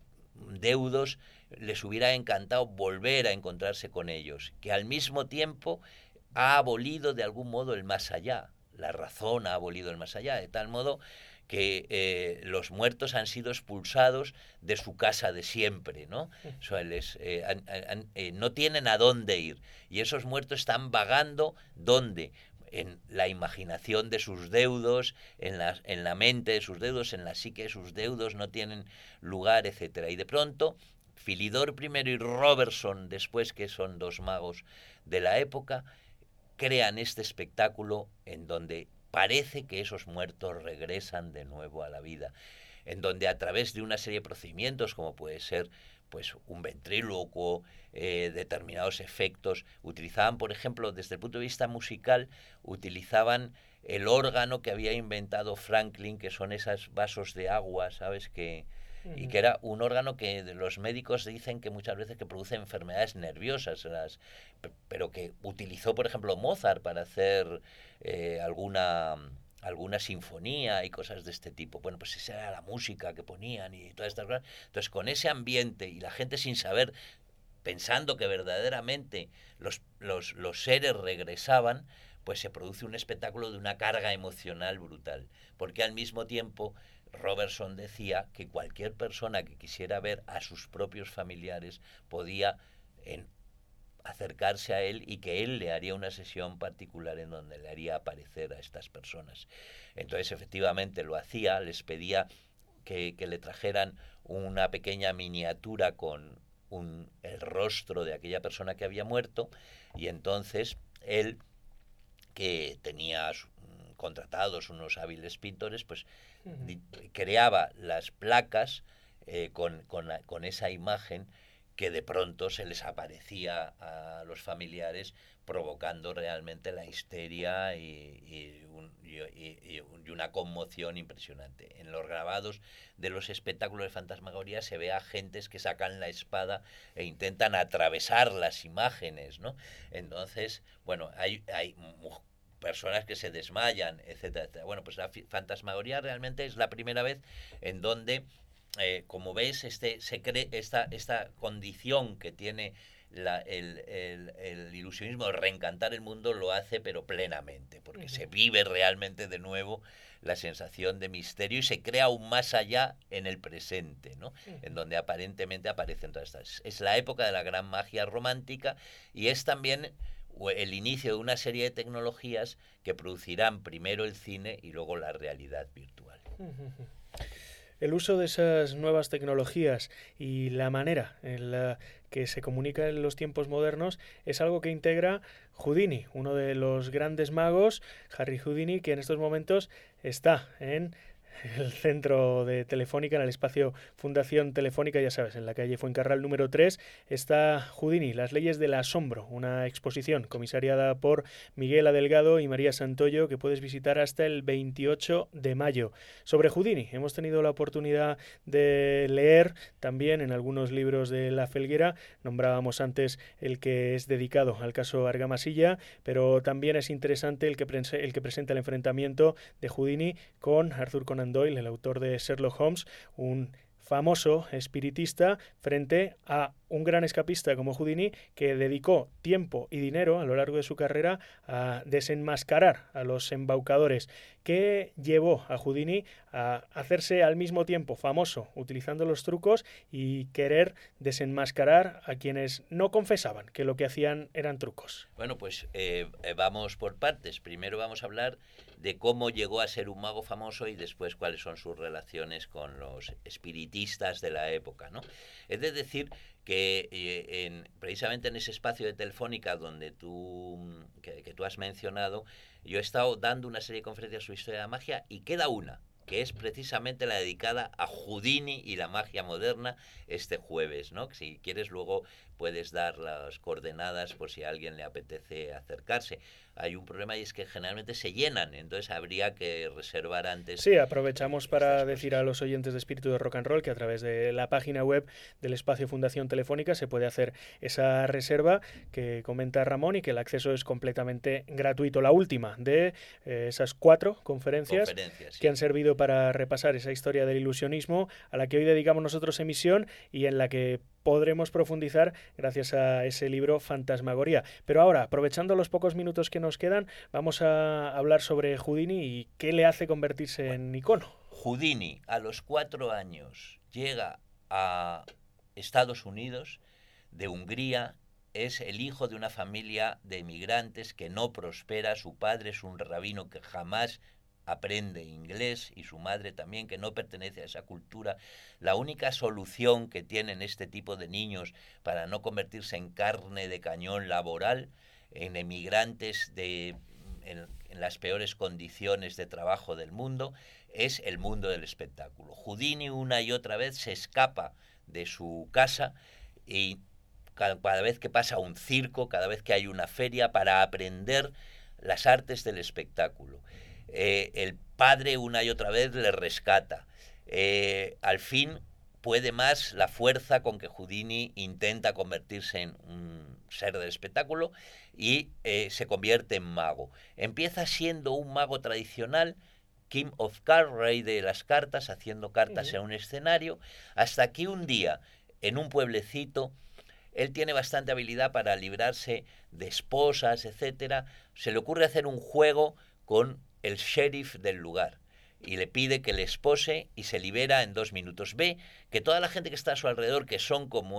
deudos les hubiera encantado volver a encontrarse con ellos, que al mismo tiempo ha abolido de algún modo el más allá. La razón ha abolido el más allá, de tal modo que eh, los muertos han sido expulsados de su casa de siempre, ¿no? O sea, les, eh, han, han, eh, no tienen a dónde ir, y esos muertos están vagando, ¿dónde? En la imaginación de sus deudos, en la, en la mente de sus deudos, en la psique de sus deudos, no tienen lugar, etcétera. Y de pronto, Philidor primero y Robertson después, que son dos magos de la época, crean este espectáculo en donde parece que esos muertos regresan de nuevo a la vida, en donde a través de una serie de procedimientos, como puede ser pues un ventrílocuo, eh, determinados efectos, utilizaban, por ejemplo, desde el punto de vista musical, utilizaban el órgano que había inventado Franklin, que son esos vasos de agua, ¿sabes?, que y que era un órgano que los médicos dicen que muchas veces que produce enfermedades nerviosas, las, pero que utilizó, por ejemplo, Mozart para hacer eh, alguna alguna sinfonía y cosas de este tipo. Bueno, pues esa era la música que ponían y todas estas cosas. Entonces, con ese ambiente y la gente sin saber, pensando que verdaderamente los, los, los seres regresaban, pues se produce un espectáculo de una carga emocional brutal, porque al mismo tiempo Robertson decía que cualquier persona que quisiera ver a sus propios familiares podía en, acercarse a él y que él le haría una sesión particular en donde le haría aparecer a estas personas. Entonces, efectivamente, lo hacía, les pedía que, que le trajeran una pequeña miniatura con un, el rostro de aquella persona que había muerto, y entonces él, que tenía contratados unos hábiles pintores, pues di- creaba las placas eh, con, con, la- con esa imagen que de pronto se les aparecía a los familiares, provocando realmente la histeria y, y, un- y- y- y una conmoción impresionante. En los grabados de los espectáculos de fantasmagoría se ve a gentes que sacan la espada e intentan atravesar las imágenes, ¿no? Entonces, bueno, hay, hay mu- personas que se desmayan, etcétera, etcétera. Bueno, pues la fi- fantasmagoría realmente es la primera vez en donde, eh, como ves, este, se cree esta, esta condición que tiene la, el, el, el ilusionismo de reencantar el mundo, lo hace pero plenamente, porque se vive realmente de nuevo la sensación de misterio y se crea aún más allá en el presente, ¿no? En donde aparentemente aparecen todas estas. Es la época de la gran magia romántica y es también el inicio de una serie de tecnologías que producirán primero el cine y luego la realidad virtual. El uso de esas nuevas tecnologías y la manera en la que se comunica en los tiempos modernos es algo que integra Houdini, uno de los grandes magos, Harry Houdini, que en estos momentos está en el centro de Telefónica, en el espacio Fundación Telefónica, ya sabes, en la calle Fuencarral número tres, está Houdini, las leyes del asombro, una exposición comisariada por Miguel Adelgado y María Santoyo que puedes visitar hasta el veintiocho de mayo. Sobre Houdini hemos tenido la oportunidad de leer también en algunos libros de La Felguera, nombrábamos antes el que es dedicado al caso Argamasilla, pero también es interesante el que, prese- el que presenta el enfrentamiento de Houdini con Arthur Conan Doyle, el autor de Sherlock Holmes, un famoso espiritista frente a un gran escapista como Houdini que dedicó tiempo y dinero a lo largo de su carrera a desenmascarar a los embaucadores. ¿Qué llevó a Houdini a hacerse al mismo tiempo famoso utilizando los trucos y querer desenmascarar a quienes no confesaban que lo que hacían eran trucos? Bueno, pues eh, eh, vamos por partes. Primero vamos a hablar de cómo llegó a ser un mago famoso y después cuáles son sus relaciones con los espiritistas de la época, ¿no? Es de decir que eh, en, precisamente en ese espacio de Telefónica donde tú, que, que tú has mencionado, yo he estado dando una serie de conferencias sobre historia de la magia y queda una, que es precisamente la dedicada a Houdini y la magia moderna este jueves, ¿no? Si quieres luego puedes dar las coordenadas por si a alguien le apetece acercarse. Hay un problema y es que generalmente se llenan, entonces habría que reservar antes. Sí, aprovechamos para decir a los oyentes de Espíritu de Rock and Roll que a través de la página web del espacio Fundación Telefónica se puede hacer esa reserva que comenta Ramón y que el acceso es completamente gratuito. La última de eh, esas cuatro conferencias, Conferencias, sí. que han servido para repasar esa historia del ilusionismo a la que hoy dedicamos nosotros emisión y en la que podremos profundizar gracias a ese libro Fantasmagoría. Pero ahora, aprovechando los pocos minutos que nos quedan, vamos a hablar sobre Houdini y qué le hace convertirse en icono. Houdini, a los cuatro años, llega a Estados Unidos, de Hungría, es el hijo de una familia de emigrantes que no prospera, su padre es un rabino que jamás aprende inglés y su madre también, que no pertenece a esa cultura. La única solución que tienen este tipo de niños para no convertirse en carne de cañón laboral, en emigrantes de, en, en las peores condiciones de trabajo del mundo, es el mundo del espectáculo. Houdini una y otra vez se escapa de su casa y cada, cada vez que pasa un circo, cada vez que hay una feria, para aprender las artes del espectáculo. Eh, el padre una y otra vez le rescata. Eh, al fin puede más la fuerza con que Houdini intenta convertirse en un ser del espectáculo y eh, se convierte en mago. Empieza siendo un mago tradicional, King of Cards, rey de las cartas, haciendo cartas uh-huh. en un escenario, hasta que un día, en un pueblecito, él tiene bastante habilidad para librarse de esposas, etcétera. Se le ocurre hacer un juego con el sheriff del lugar y le pide que le espose y se libera en dos minutos. Ve que toda la gente que está a su alrededor, que son como él,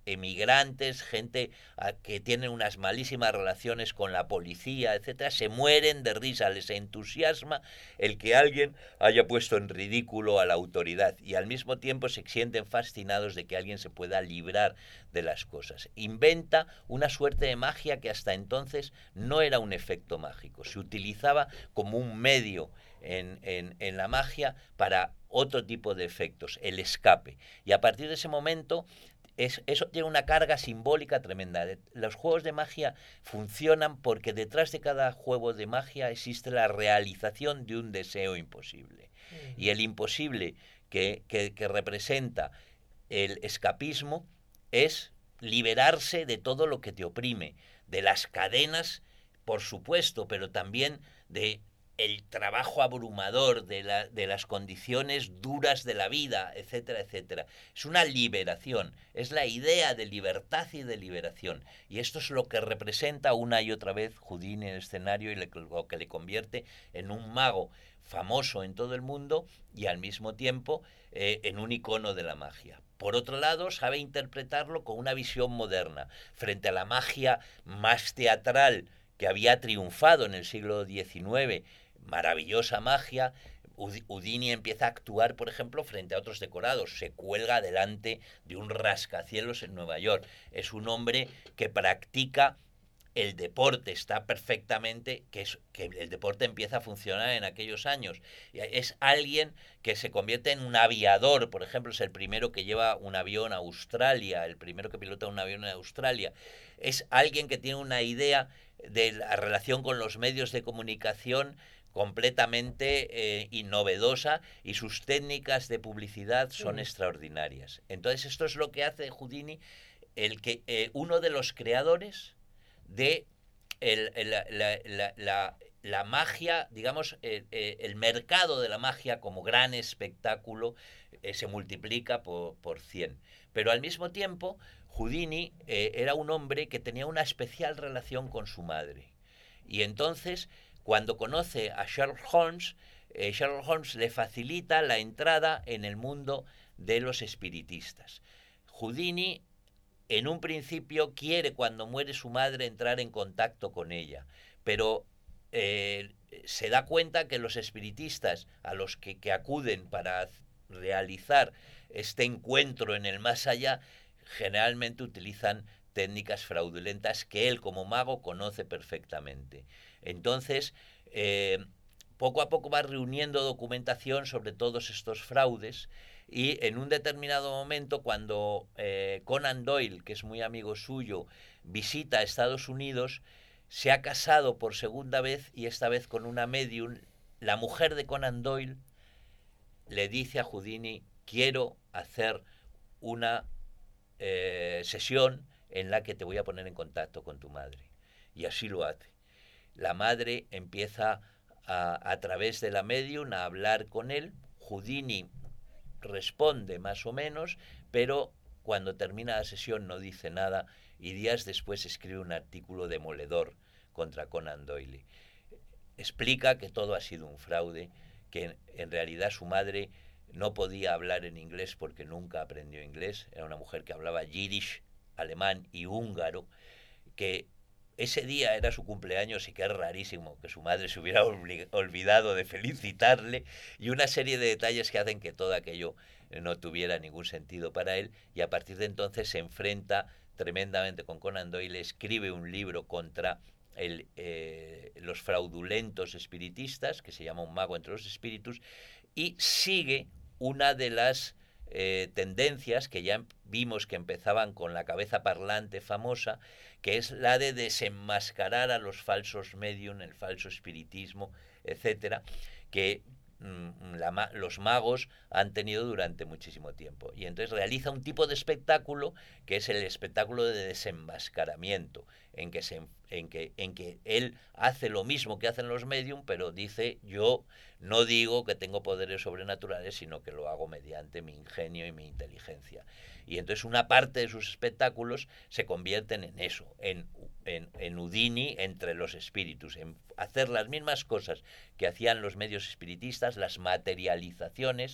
emigrantes, gente a, que tiene unas malísimas relaciones con la policía, etcétera, se mueren de risa, les entusiasma el que alguien haya puesto en ridículo a la autoridad y al mismo tiempo se sienten fascinados de que alguien se pueda librar de las cosas. Inventa una suerte de magia que hasta entonces no era un efecto mágico, se utilizaba como un medio en, en, en la magia para otro tipo de efectos, el escape. Y a partir de ese momento Es, eso tiene una carga simbólica tremenda. Los juegos de magia funcionan porque detrás de cada juego de magia existe la realización de un deseo imposible. Uh-huh. Y el imposible que, que, que representa el escapismo es liberarse de todo lo que te oprime, de las cadenas, por supuesto, pero también de el trabajo abrumador, de, la, de las condiciones duras de la vida, etcétera, etcétera. Es una liberación, es la idea de libertad y de liberación. Y esto es lo que representa una y otra vez Houdini en el escenario y le, lo que le convierte en un mago famoso en todo el mundo y al mismo tiempo eh, en un icono de la magia. Por otro lado, sabe interpretarlo con una visión moderna, frente a la magia más teatral que había triunfado en el siglo diecinueve, maravillosa magia. Houdini empieza a actuar, por ejemplo, frente a otros decorados, se cuelga delante de un rascacielos en Nueva York. Es un hombre que practica el deporte, está perfectamente, que, es, que el deporte empieza a funcionar en aquellos años. Es alguien que se convierte en un aviador, por ejemplo, es el primero que lleva un avión a Australia, el primero que pilota un avión en Australia. Es alguien que tiene una idea de la relación con los medios de comunicación completamente eh, innovedosa y sus técnicas de publicidad son sí. extraordinarias. Entonces esto es lo que hace Houdini, el que eh, uno de los creadores de el, el, la, la, la, la, la magia, digamos, eh, eh, el mercado de la magia como gran espectáculo eh, se multiplica por, por cien. Pero al mismo tiempo, Houdini eh, era un hombre que tenía una especial relación con su madre. Y entonces, cuando conoce a Sherlock Holmes, eh, Sherlock Holmes le facilita la entrada en el mundo de los espiritistas. Houdini, en un principio, quiere, cuando muere su madre, entrar en contacto con ella, pero eh, se da cuenta que los espiritistas a los que, que acuden para realizar este encuentro en el más allá, generalmente utilizan técnicas fraudulentas que él como mago conoce perfectamente. Entonces, eh, poco a poco va reuniendo documentación sobre todos estos fraudes y en un determinado momento, cuando eh, Conan Doyle, que es muy amigo suyo, visita a Estados Unidos, se ha casado por segunda vez y esta vez con una medium. La mujer de Conan Doyle le dice a Houdini: quiero hacer una eh, sesión en la que te voy a poner en contacto con tu madre. Y así lo hace. La madre empieza a, a través de la medium a hablar con él. Houdini responde más o menos, pero cuando termina la sesión no dice nada y días después escribe un artículo demoledor contra Conan Doyle. Explica que todo ha sido un fraude, que en, en realidad su madre no podía hablar en inglés porque nunca aprendió inglés. Era una mujer que hablaba yiddish, alemán y húngaro, que ese día era su cumpleaños y que es rarísimo que su madre se hubiera olvidado de felicitarle, y una serie de detalles que hacen que todo aquello no tuviera ningún sentido para él, y a partir de entonces se enfrenta tremendamente con Conan Doyle, escribe un libro contra el, eh, los fraudulentos espiritistas, que se llama Un mago entre los espíritus, y sigue una de las eh, tendencias que ya vimos que empezaban con la cabeza parlante famosa, que es la de desenmascarar a los falsos medium, el falso espiritismo, etcétera, que mm, la, los magos han tenido durante muchísimo tiempo. Y entonces realiza un tipo de espectáculo que es el espectáculo de desenmascaramiento, en que, se, en que, en que él hace lo mismo que hacen los medium, pero dice: yo no digo que tengo poderes sobrenaturales, sino que lo hago mediante mi ingenio y mi inteligencia. Y entonces una parte de sus espectáculos se convierten en eso, en, en, en Houdini entre los espíritus, en hacer las mismas cosas que hacían los medios espiritistas, las materializaciones,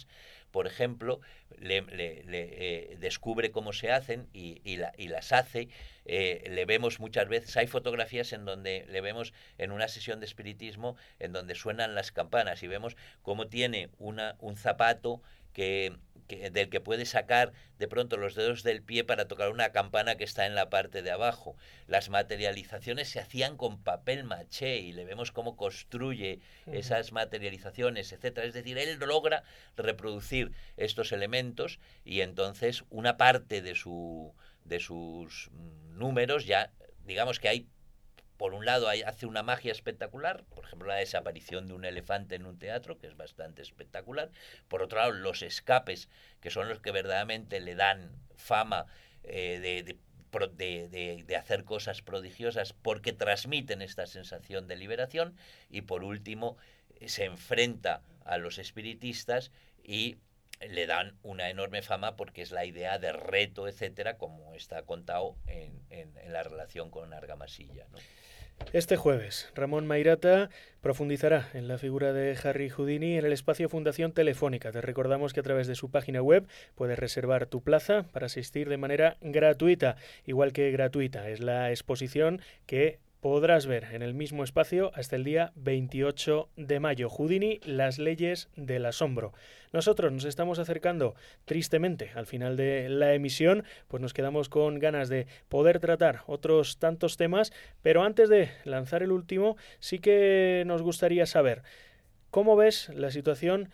por ejemplo, le, le, le, eh, descubre cómo se hacen y, y, la, y las hace. Eh, le vemos muchas veces, hay fotografías en donde le vemos en una sesión de espiritismo en donde suenan las campanas y vemos cómo tiene una, un zapato que, que, del que puede sacar de pronto los dedos del pie para tocar una campana que está en la parte de abajo. Las materializaciones se hacían con papel maché y le vemos cómo construye uh-huh. esas materializaciones, etcétera. Es decir, él logra reproducir estos elementos y entonces una parte de su de sus números ya, digamos que hay, por un lado hay, hace una magia espectacular, por ejemplo la desaparición de un elefante en un teatro, que es bastante espectacular. Por otro lado, los escapes, que son los que verdaderamente le dan fama eh, de, de De, de, de hacer cosas prodigiosas porque transmiten esta sensación de liberación. Y por último se enfrenta a los espiritistas y le dan una enorme fama porque es la idea de reto, etcétera, como está contado en, en, en la relación con Argamasilla, ¿no? Este jueves, Ramón Mairata profundizará en la figura de Harry Houdini en el espacio Fundación Telefónica. Te recordamos que a través de su página web puedes reservar tu plaza para asistir de manera gratuita, igual que gratuita es la exposición que podrás ver en el mismo espacio hasta el día veintiocho de mayo. Houdini, las leyes del asombro. Nosotros nos estamos acercando tristemente al final de la emisión, pues nos quedamos con ganas de poder tratar otros tantos temas, pero antes de lanzar el último, sí que nos gustaría saber cómo ves la situación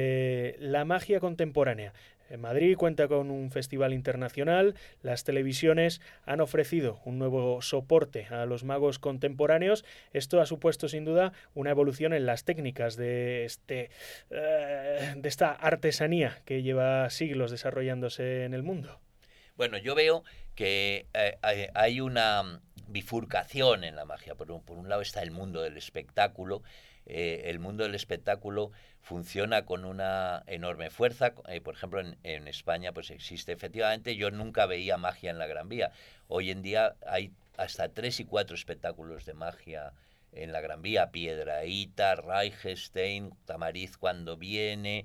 de la magia contemporánea. En Madrid cuenta con un festival internacional, las televisiones han ofrecido un nuevo soporte a los magos contemporáneos. Esto ha supuesto sin duda una evolución en las técnicas de, este, uh, de esta artesanía que lleva siglos desarrollándose en el mundo. Bueno, yo veo que eh, hay una bifurcación en la magia. Por un, por un lado está el mundo del espectáculo. Eh, el mundo del espectáculo funciona con una enorme fuerza. Eh, por ejemplo, en, en España pues existe efectivamente, yo nunca veía magia en la Gran Vía. Hoy en día hay hasta tres y cuatro espectáculos de magia en la Gran Vía. Piedrahíta, Reichstein, Tamariz cuando viene.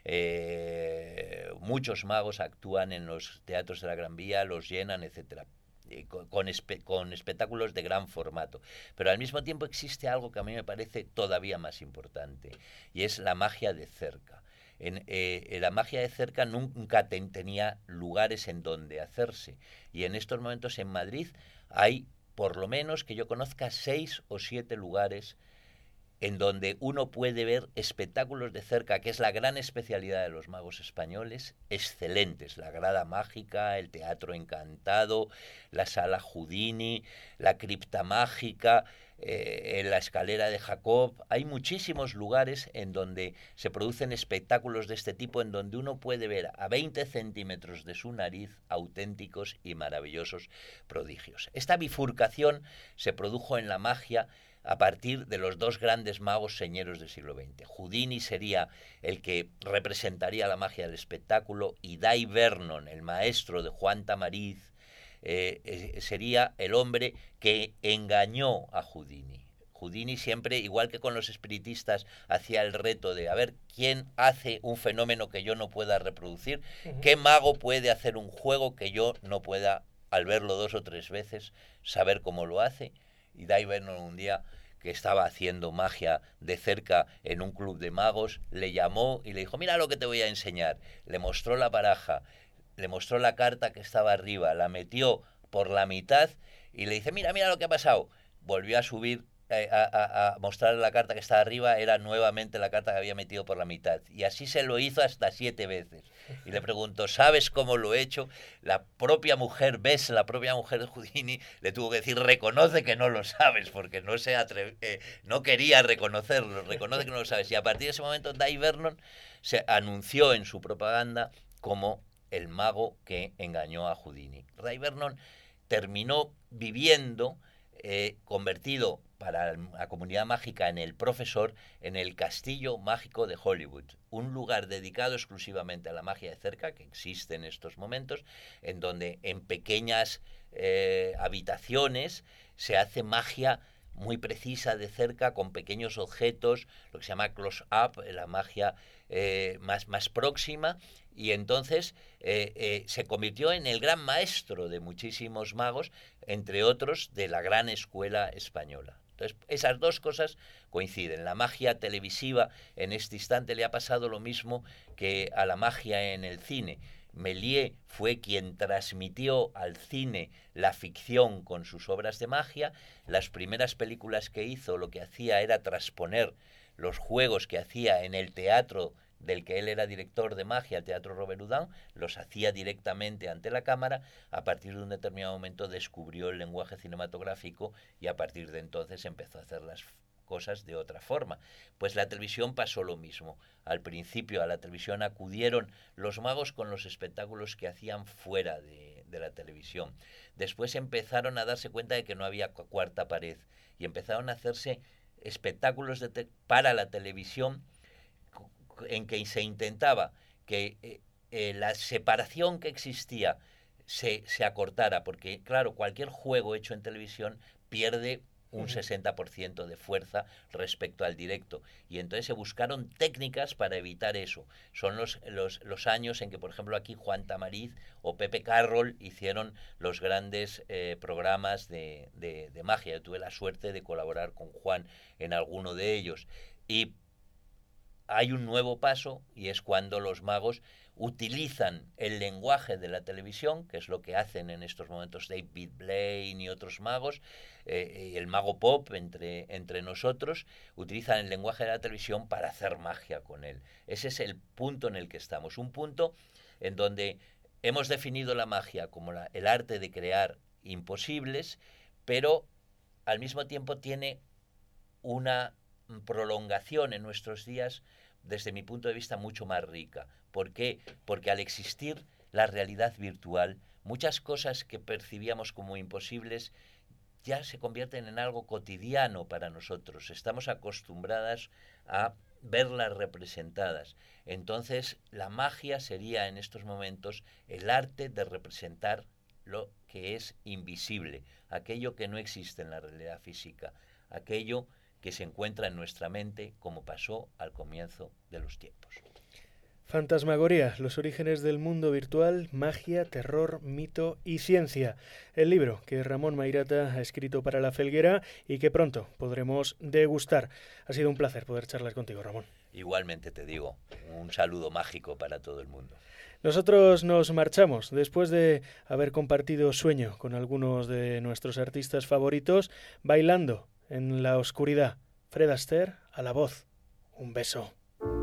Eh, muchos magos actúan en los teatros de la Gran Vía, los llenan, etcétera. Con, con, espe, con espectáculos de gran formato. Pero al mismo tiempo existe algo que a mí me parece todavía más importante, y es la magia de cerca. En, eh, la magia de cerca nunca ten, tenía lugares en donde hacerse, y en estos momentos en Madrid hay, por lo menos que yo conozca, seis o siete lugares en donde uno puede ver espectáculos de cerca, que es la gran especialidad de los magos españoles, excelentes. La Grada Mágica, el Teatro Encantado, la Sala Houdini, la Cripta Mágica, eh, la Escalera de Jacob. Hay muchísimos lugares en donde se producen espectáculos de este tipo, en donde uno puede ver a veinte centímetros de su nariz auténticos y maravillosos prodigios. Esta bifurcación se produjo en la magia a partir de los dos grandes magos señeros del siglo veinte. Houdini sería el que representaría la magia del espectáculo, y Dai Vernon, el maestro de Juan Tamariz, eh, eh, sería el hombre que engañó a Houdini. Houdini siempre, igual que con los espiritistas, hacía el reto de a ver quién hace un fenómeno que yo no pueda reproducir, uh-huh. qué mago puede hacer un juego que yo no pueda, al verlo dos o tres veces, saber cómo lo hace. Y Dai Vernon, un día que estaba haciendo magia de cerca en un club de magos, le llamó y le dijo, mira lo que te voy a enseñar. Le mostró la baraja, le mostró la carta que estaba arriba, la metió por la mitad y le dice, mira, mira lo que ha pasado. Volvió a subir, eh, a, a, a mostrar la carta que estaba arriba, era nuevamente la carta que había metido por la mitad. Y así se lo hizo hasta siete veces. Y le preguntó, ¿sabes cómo lo he hecho? La propia mujer, ves, la propia mujer de Houdini le tuvo que decir, reconoce que no lo sabes, porque no se atreve, eh, no quería reconocerlo, reconoce que no lo sabes. Y a partir de ese momento Dai Vernon se anunció en su propaganda como el mago que engañó a Houdini. Dai Vernon terminó viviendo, eh, convertido para la comunidad mágica en el profesor, en el Castillo Mágico de Hollywood, un lugar dedicado exclusivamente a la magia de cerca que existe en estos momentos, en donde en pequeñas eh, habitaciones se hace magia muy precisa de cerca, con pequeños objetos, lo que se llama close-up, la magia eh, más, más próxima, y entonces eh, eh, se convirtió en el gran maestro de muchísimos magos, entre otros de la gran escuela española. Entonces, esas dos cosas coinciden. La magia televisiva en este instante le ha pasado lo mismo que a la magia en el cine. Méliès fue quien transmitió al cine la ficción con sus obras de magia. Las primeras películas que hizo lo que hacía era transponer los juegos que hacía en el teatro del que él era director de magia, el Teatro Robert Houdin, los hacía directamente ante la cámara. A partir de un determinado momento descubrió el lenguaje cinematográfico y a partir de entonces empezó a hacer las cosas de otra forma. Pues la televisión pasó lo mismo. Al principio a la televisión acudieron los magos con los espectáculos que hacían fuera de, de la televisión. Después empezaron a darse cuenta de que no había cuarta pared y empezaron a hacerse espectáculos de te- para la televisión en que se intentaba que eh, eh, la separación que existía se, se acortara, porque claro, cualquier juego hecho en televisión pierde un sesenta por ciento de fuerza respecto al directo, y entonces se buscaron técnicas para evitar eso. Son los, los, los años en que, por ejemplo, aquí Juan Tamariz o Pepe Carroll hicieron los grandes eh, programas de, de, de magia. Yo tuve la suerte de colaborar con Juan en alguno de ellos, y hay un nuevo paso, y es cuando los magos utilizan el lenguaje de la televisión, que es lo que hacen en estos momentos David Blaine y otros magos, eh, el mago pop entre, entre nosotros, utilizan el lenguaje de la televisión para hacer magia con él. Ese es el punto en el que estamos, un punto en donde hemos definido la magia como la, el arte de crear imposibles, pero al mismo tiempo tiene una prolongación en nuestros días, desde mi punto de vista, mucho más rica. ¿Por qué? Porque al existir la realidad virtual, muchas cosas que percibíamos como imposibles ya se convierten en algo cotidiano para nosotros. Estamos acostumbradas a verlas representadas. Entonces, la magia sería en estos momentos el arte de representar lo que es invisible, aquello que no existe en la realidad física, aquello que se encuentra en nuestra mente, como pasó al comienzo de los tiempos. Fantasmagoría, los orígenes del mundo virtual, magia, terror, mito y ciencia. El libro que Ramón Mairata ha escrito para La Felguera y que pronto podremos degustar. Ha sido un placer poder charlar contigo, Ramón. Igualmente te digo, un saludo mágico para todo el mundo. Nosotros nos marchamos después de haber compartido sueño con algunos de nuestros artistas favoritos, bailando en la oscuridad. Fred Astaire a la voz. Un beso.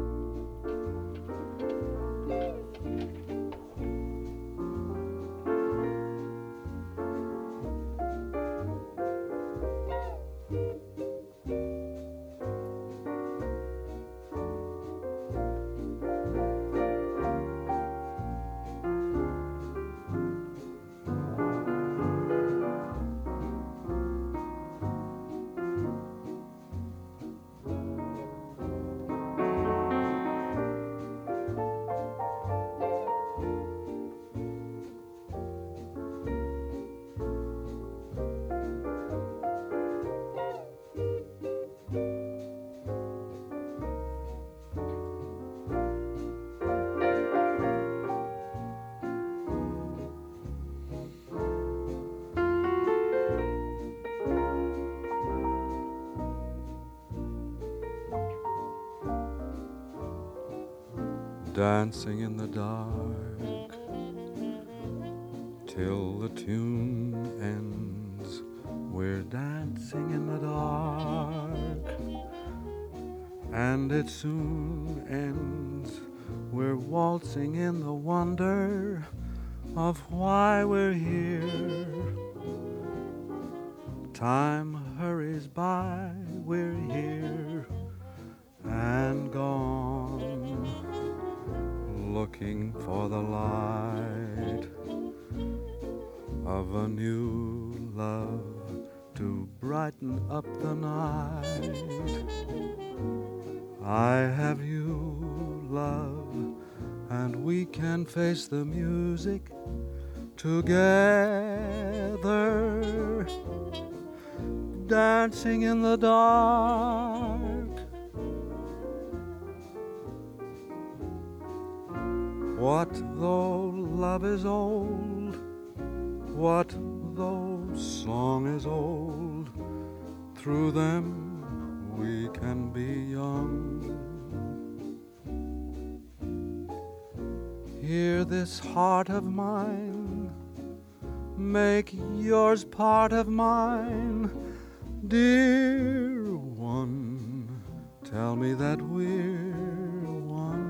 Dancing in the dark till the tune ends. We're dancing in the dark and it soon ends. We're waltzing in the wonder of why we're here. Time hurries by, we're here and gone, looking for the light of a new love to brighten up the night. I have you, love, and we can face the music together. dancing in the dark. What though love is old? What though song is old? Through them we can be young. Hear this heart of mine, make yours part of mine. Dear one, tell me that we're one.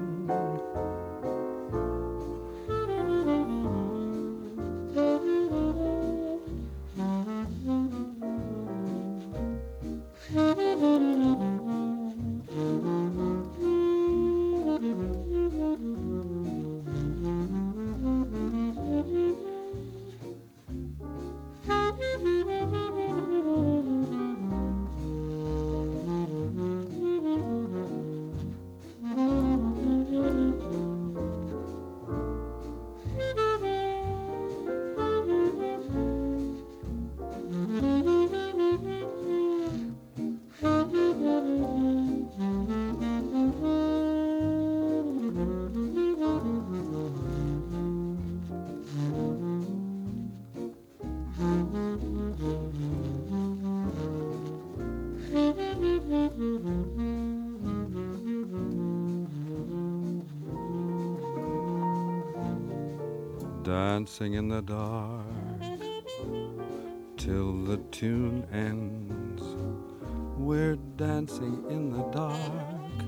Dancing in the dark till the tune ends. We're dancing in the dark,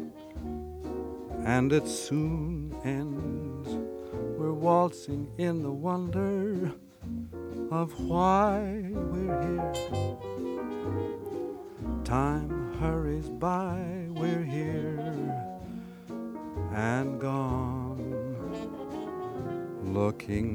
and it soon ends. We're waltzing in the wonder of why we're here. Time hurries by, we're here and gone, looking